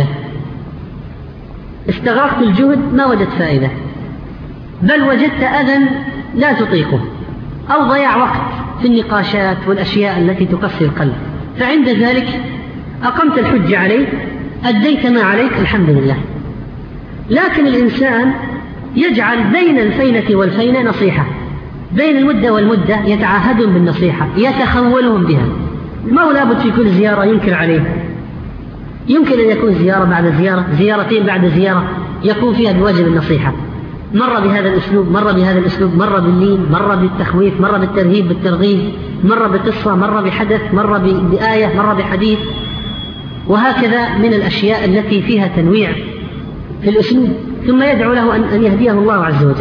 [SPEAKER 2] استغرقت الجهد ما وجدت فائدة، بل وجدت أذى لا تطيقه أو ضياع وقت في النقاشات والأشياء التي تقسي القلب، فعند ذلك أقمت الحجة عليه، أديت ما عليك الحمد لله. لكن الإنسان يجعل بين الفينة والفينة نصيحة، بين المدة والمدة يتعاهدون بالنصيحة، يتخولهم بها. ما هو لابد في كل زيارة ينكر عليه، يمكن أن يكون زيارة بعد زيارة، زيارتين بعد زيارة يكون فيها بواجب النصيحة، مرة بهذا الأسلوب، مرة بهذا الأسلوب، مرة باللين، مرة بالتخويف، مرة بالترهيب بالترغيب، مرة بقصة، مرة بحدث، مرة بآية، مرة بحديث، وهكذا من الأشياء التي فيها تنويع في الأسلوب. ثم يدعو له أن يهديه الله عز وجل.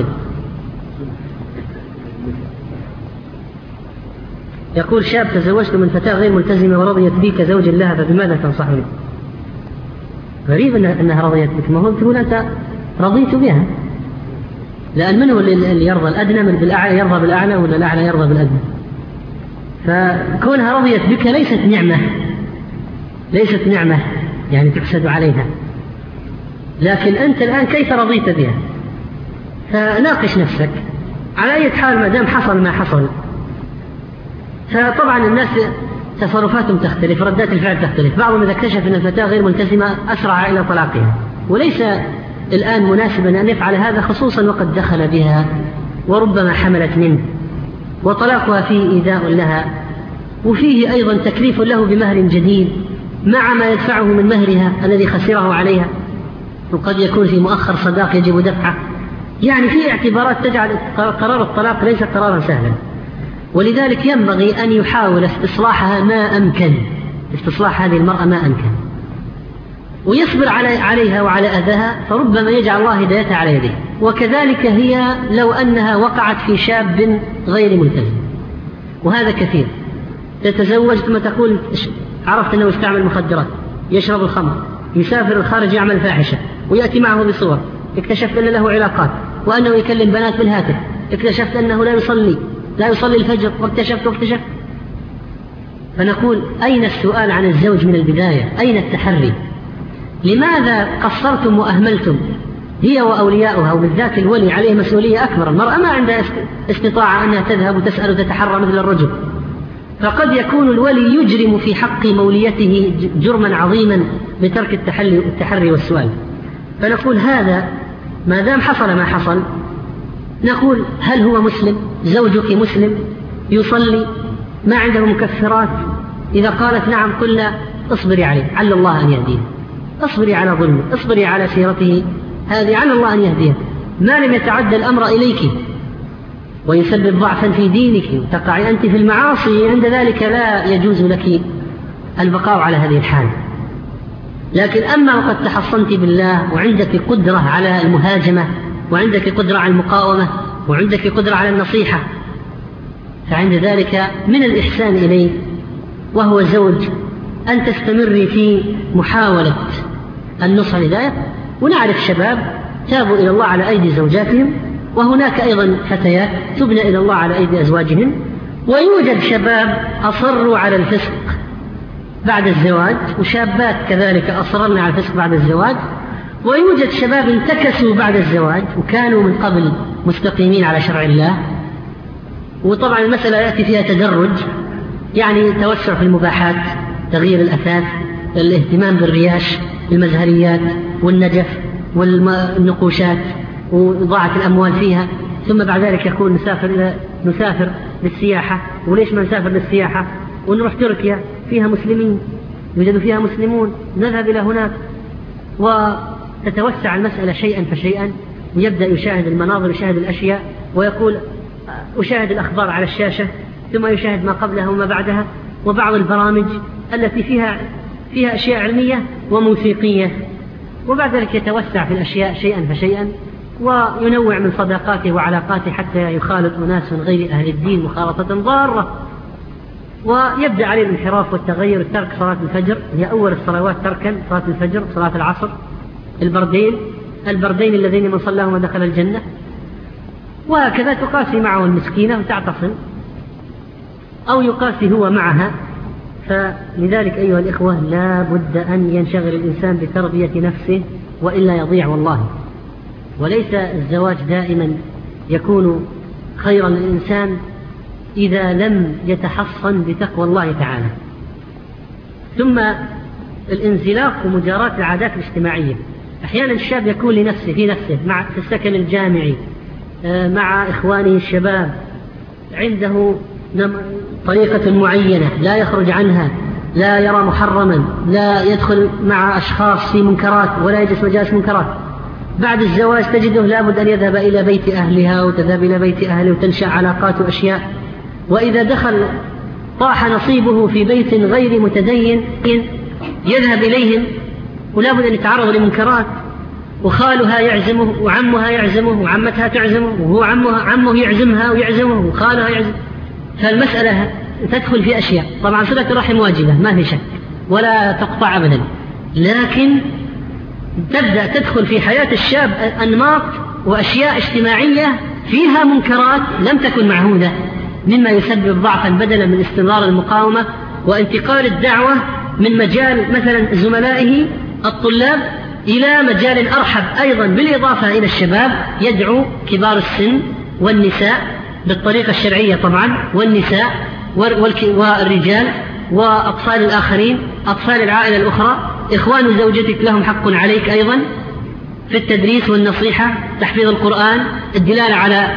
[SPEAKER 2] يقول شاب: تزوجت من فتاة غير ملتزمة ورضيت بي كزوج لها، فبماذا تنصحني؟ غريب أنها رضيت بك، ما هو تقول أنت رضيت بها، لأن من هو اللي يرضى الأدنى من بالأعلى يرضى بالأعلى، ولا الأعلى يرضى بالأدنى؟ فكونها رضيت بك ليست نعمة، ليست نعمة يعني تحسد عليها، لكن أنت الآن كيف رضيت بها؟ فناقش نفسك. على أي حال ما دام حصل ما حصل، فطبعا الناس تصرفاتهم تختلف، ردات الفعل تختلف. بعضهم إذا اكتشف أن الفتاة غير ملتزمة أسرع إلى طلاقها، وليس الآن مناسبا أن يفعل هذا، خصوصا وقد دخل بها وربما حملت منه، وطلاقها فيه إيذاء لها، وفيه أيضا تكليف له بمهر جديد مع ما يدفعه من مهرها الذي خسره عليها، وقد يكون في مؤخر صداق يجب دفعه. يعني في اعتبارات تجعل قرار الطلاق ليس قرارا سهلا، ولذلك ينبغي أن يحاول استصلاحها ما أمكن، استصلاح هذه المرأة ما أمكن، ويصبر عليها وعلى أذاها، فربما يجعل الله هدايتها على يديه. وكذلك هي لو أنها وقعت في شاب غير ملتزم، وهذا كثير، تتزوج ثم تقول عرفت أنه يستعمل مخدرات، يشرب الخمر، يسافر الخارج يعمل فاحشة، ويأتي معه بصور، اكتشفت أن له علاقات، وأنه يكلم بنات بالهاتف، اكتشفت أنه لا يصلي لا يصلي الفجر، واكتشفت واكتشفت. فنقول أين السؤال عن الزوج من البداية؟ أين التحري؟ لماذا قصرتم وأهملتم؟ هي وأولياؤها، وبالذات الولي عليه مسؤولية أكبر. المرأة ما عندها استطاعة أنها تذهب وتسأل وتتحرى مثل الرجل، فقد يكون الولي يجرم في حق موليته جرما عظيما بترك التحلي التحري والسؤال. فنقول هذا ما دام حصل ما حصل، نقول هل هو مسلم؟ زوجك مسلم يصلي ما عنده مكفرات؟ إذا قالت نعم قلنا اصبري عليه، عل الله أن يهديه، اصبري على ظلمه، اصبري على سيرته هذه، عل الله أن يهديه، ما لم يتعدى الأمر إليك ويسبب ضعفا في دينك وتقعي أنت في المعاصي، عند ذلك لا يجوز لك البقاء على هذه الحال. لكن أما وقد تحصنت بالله وعندك قدرة على المهاجمة وعندك قدرة على المقاومة وعندك قدرة على النصيحة، فعند ذلك من الإحسان إليه وهو زوج أن تستمري في محاولة النصح لذلك. ونعرف شباب تابوا إلى الله على أيدي زوجاتهم، وهناك أيضا فتيات تبنى إلى الله على أيدي أزواجهم، ويوجد شباب أصروا على الفسق بعد الزواج، وشابات كذلك أصررن على الفسق بعد الزواج، ويوجد شباب انتكسوا بعد الزواج وكانوا من قبل مستقيمين على شرع الله. وطبعا المسألة يأتي فيها تدرج، يعني توسع في المباحات، تغيير الأثاث، الاهتمام بالرياش، المزهريات والنجف والنقوشات وإضاعة الأموال فيها، ثم بعد ذلك يكون نسافر إلى نسافر للسياحة. وليش ما نسافر للسياحة ونروح تركيا فيها مسلمين، يوجد فيها مسلمون، نذهب إلى هناك، وتتوسع المسألة شيئا فشيئا، ويبدأ يشاهد المناظر، يشاهد الأشياء، ويقول أشاهد الأخبار على الشاشة، ثم يشاهد ما قبلها وما بعدها، وبعض البرامج التي فيها فيها أشياء علمية وموسيقية، وبعد ذلك يتوسع في الأشياء شيئا فشيئا، وينوع من صداقاته وعلاقاته حتى يخالط أناس من غير أهل الدين مخالطة ضارة، ويبدأ عليه الانحراف والتغير، ترك صلاة الفجر، هي أول الصلوات تركا، صلاة الفجر، صلاة العصر، البردين البردين الذين من صلاهما دخل الجنة، وهكذا تقاسي معه المسكينة وتعتصم، أو يقاسي هو معها. فلذلك أيها الإخوة لا بد أن ينشغل الإنسان بتربية نفسه وإلا يضيع والله. وليس الزواج دائما يكون خيرا للإنسان إذا لم يتحصن بتقوى الله تعالى. ثم الانزلاق ومجاراة العادات الاجتماعية، أحيانا الشاب يكون لنفسه في نفسه مع في السكن الجامعي مع إخوانه الشباب، عنده طريقة معينة لا يخرج عنها، لا يرى محرما، لا يدخل مع أشخاص في منكرات ولا يجلس مجالس منكرات. بعد الزواج تجده لابد أن يذهب إلى بيت أهلها وتذهب إلى بيت أهله وتنشأ علاقات وأشياء، وإذا دخل طاح نصيبه في بيت غير متدين يذهب إليهم ولابد أن يتعرض لمنكرات، وخالها يعزمه وعمها يعزمه وعمتها تعزمه وهو عمها عمه يعزمها ويعزمه وخالها يعزمه. فالمسألة تدخل في أشياء، طبعا صلة الرحم واجبة ما في شك ولا تقطع أبدا، لكن تبدأ تدخل في حياة الشاب أنماط وأشياء اجتماعية فيها منكرات لم تكن معهودة، مما يسبب ضعفا بدلا من استمرار المقاومة وانتقال الدعوة من مجال مثلا زملائه الطلاب إلى مجال أرحب أيضا، بالإضافة إلى الشباب يدعو كبار السن والنساء بالطريقة الشرعية طبعا، والنساء والرجال وأطفال الآخرين، أطفال العائلة الأخرى، إخوان زوجتك لهم حق عليك أيضا في التدريس والنصيحة، تحفيظ القرآن، الدلالة على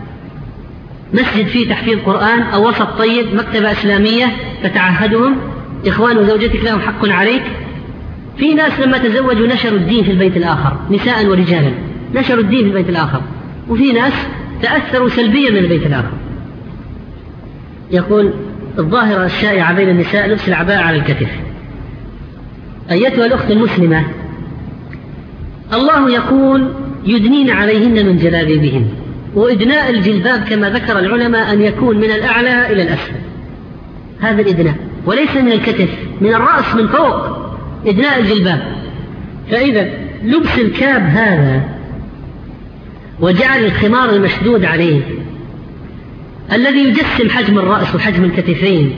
[SPEAKER 2] مسجد فيه تحفيظ قرآن أو وسط طيب، مكتبة إسلامية تتعهدهم، إخوان زوجتك لهم حق عليك. في ناس لما تزوجوا نشروا الدين في البيت الآخر، نساء ورجالا نشروا الدين في البيت الآخر، وفي ناس تأثروا سلبيا من البيت الآخر. يقول الظاهرة الشائعة بين النساء لبس العباءة على الكتف. أيتها الأخت المسلمة، الله يقول يدنين عليهن من جلابيبهن، وإدناء الجلباب كما ذكر العلماء أن يكون من الأعلى إلى الأسفل، هذا الإدناء، وليس من الكتف، من الرأس من فوق إدناء الجلباب. فإذا لبس الكاب هذا وجعل الخمار المشدود عليه الذي يجسم حجم الرأس وحجم الكتفين،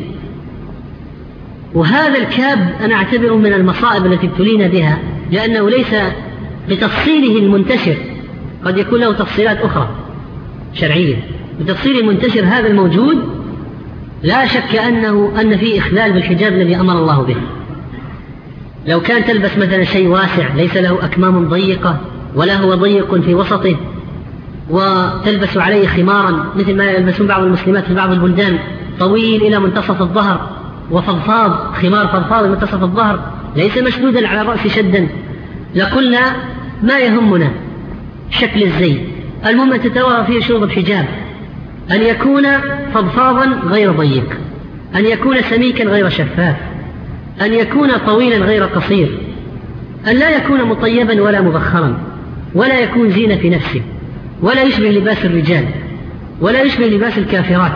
[SPEAKER 2] وهذا الكاب أنا أعتبره من المصائب التي ابتلينا بها، لأنه ليس بتفصيله المنتشر، قد يكون له تفصيلات أخرى شرعية، بتفصيل المنتشر هذا الموجود لا شك أنه أن في إخلال بالحجاب الذي أمر الله به. لو كان تلبس مثلا شيء واسع ليس له أكمام ضيقة ولا هو ضيق في وسطه، وتلبس عليه خمارا مثل ما يلبسون بعض المسلمات في بعض البلدان طويل إلى منتصف الظهر وفضفاض، خمار فضفاض منتصف الظهر ليس مشدودا على الرأس شدا، لقلنا ما يهمنا شكل الزي، المهم أن تتوافر فيه شروط الحجاب: أن يكون فضفاضا غير ضيق، أن يكون سميكا غير شفاف، أن يكون طويلا غير قصير، أن لا يكون مطيبا ولا مبخرا، ولا يكون زينة في نفسه، ولا يشبه لباس الرجال، ولا يشبه لباس الكافرات.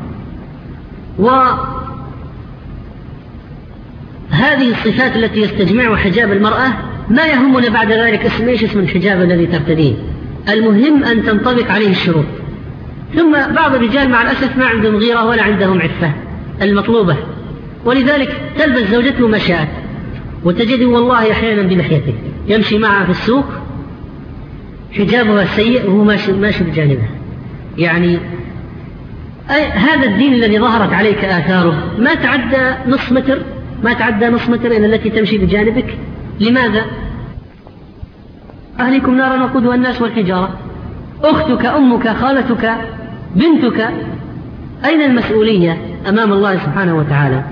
[SPEAKER 2] وهذه الصفات التي يستجمعها حجاب المرأة ما يهمنا بعد ذلك اسم ايش اسم الحجاب الذي ترتديه، المهم أن تنطبق عليه الشروط. ثم بعض الرجال مع الأسف ما عندهم غيرة ولا عندهم عفة المطلوبة، ولذلك تلبس زوجته ما شاءت، وتجده والله أحيانا بلحيته يمشي معها في السوق حجابها سيء وهو ماشي, ماشي بجانبها. يعني هذا الدين الذي ظهرت عليك آثاره ما تعدى نصف متر، ما تعدى نصف متر إلى التي تمشي بجانبك. لماذا؟ أهلكم نارا وقودها الناس والحجارة، أختك أمك خالتك بنتك، أين المسؤولية أمام الله سبحانه وتعالى؟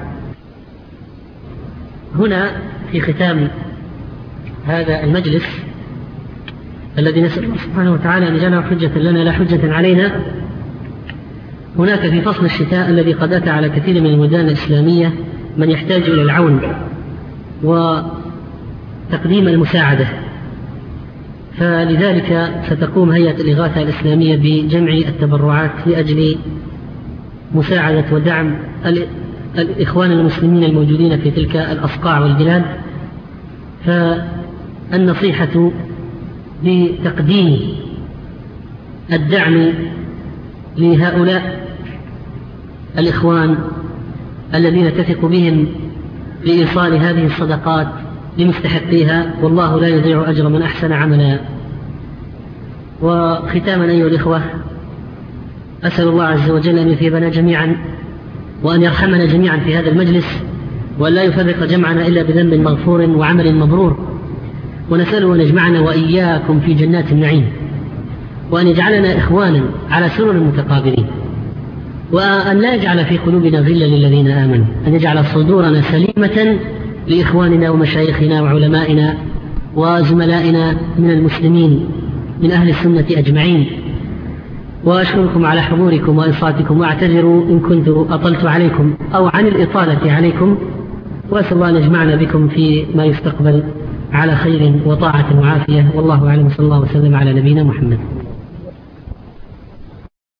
[SPEAKER 2] هنا في ختام هذا المجلس الذي نسأل الله سبحانه وتعالى أن يجعله حجة لنا لا حجة علينا، هناك في فصل الشتاء الذي قد أتى على كثير من البلدان الإسلامية من يحتاج إلى العون وتقديم المساعدة، فلذلك ستقوم هيئة الإغاثة الإسلامية بجمع التبرعات لأجل مساعدة ودعم الإخوان المسلمين الموجودين في تلك الأصقاع والبلاد. فالنصيحة بتقديم الدعم لهؤلاء الإخوان الذين تثق بهم لإيصال هذه الصدقات لمستحقيها، والله لا يضيع أجر من أحسن عملا. وختاما أيها الإخوة، أسأل الله عز وجل أن يثيبنا جميعا وأن يرحمنا جميعا في هذا المجلس، وأن لا يفرق جمعنا إلا بذنب مغفور وعمل مبرور، ونسأله أن يجمعنا وإياكم في جنات النعيم، وأن يجعلنا إخوانا على سرر متقابلين، وأن لا يجعل في قلوبنا غلا للذين آمنوا، أن يجعل صدورنا سليمة لإخواننا ومشايخنا وعلمائنا وزملائنا من المسلمين من أهل السنة أجمعين. وأشكركم على حضوركم وإنصاتكم، وأعتذر إن كنت أطلت عليكم أو عن الإطالة عليكم، وأسأل الله أن يجمعنا بكم في ما يستقبل على خير وطاعة وعافية، والله أعلم. صلى الله وسلم على نبينا محمد.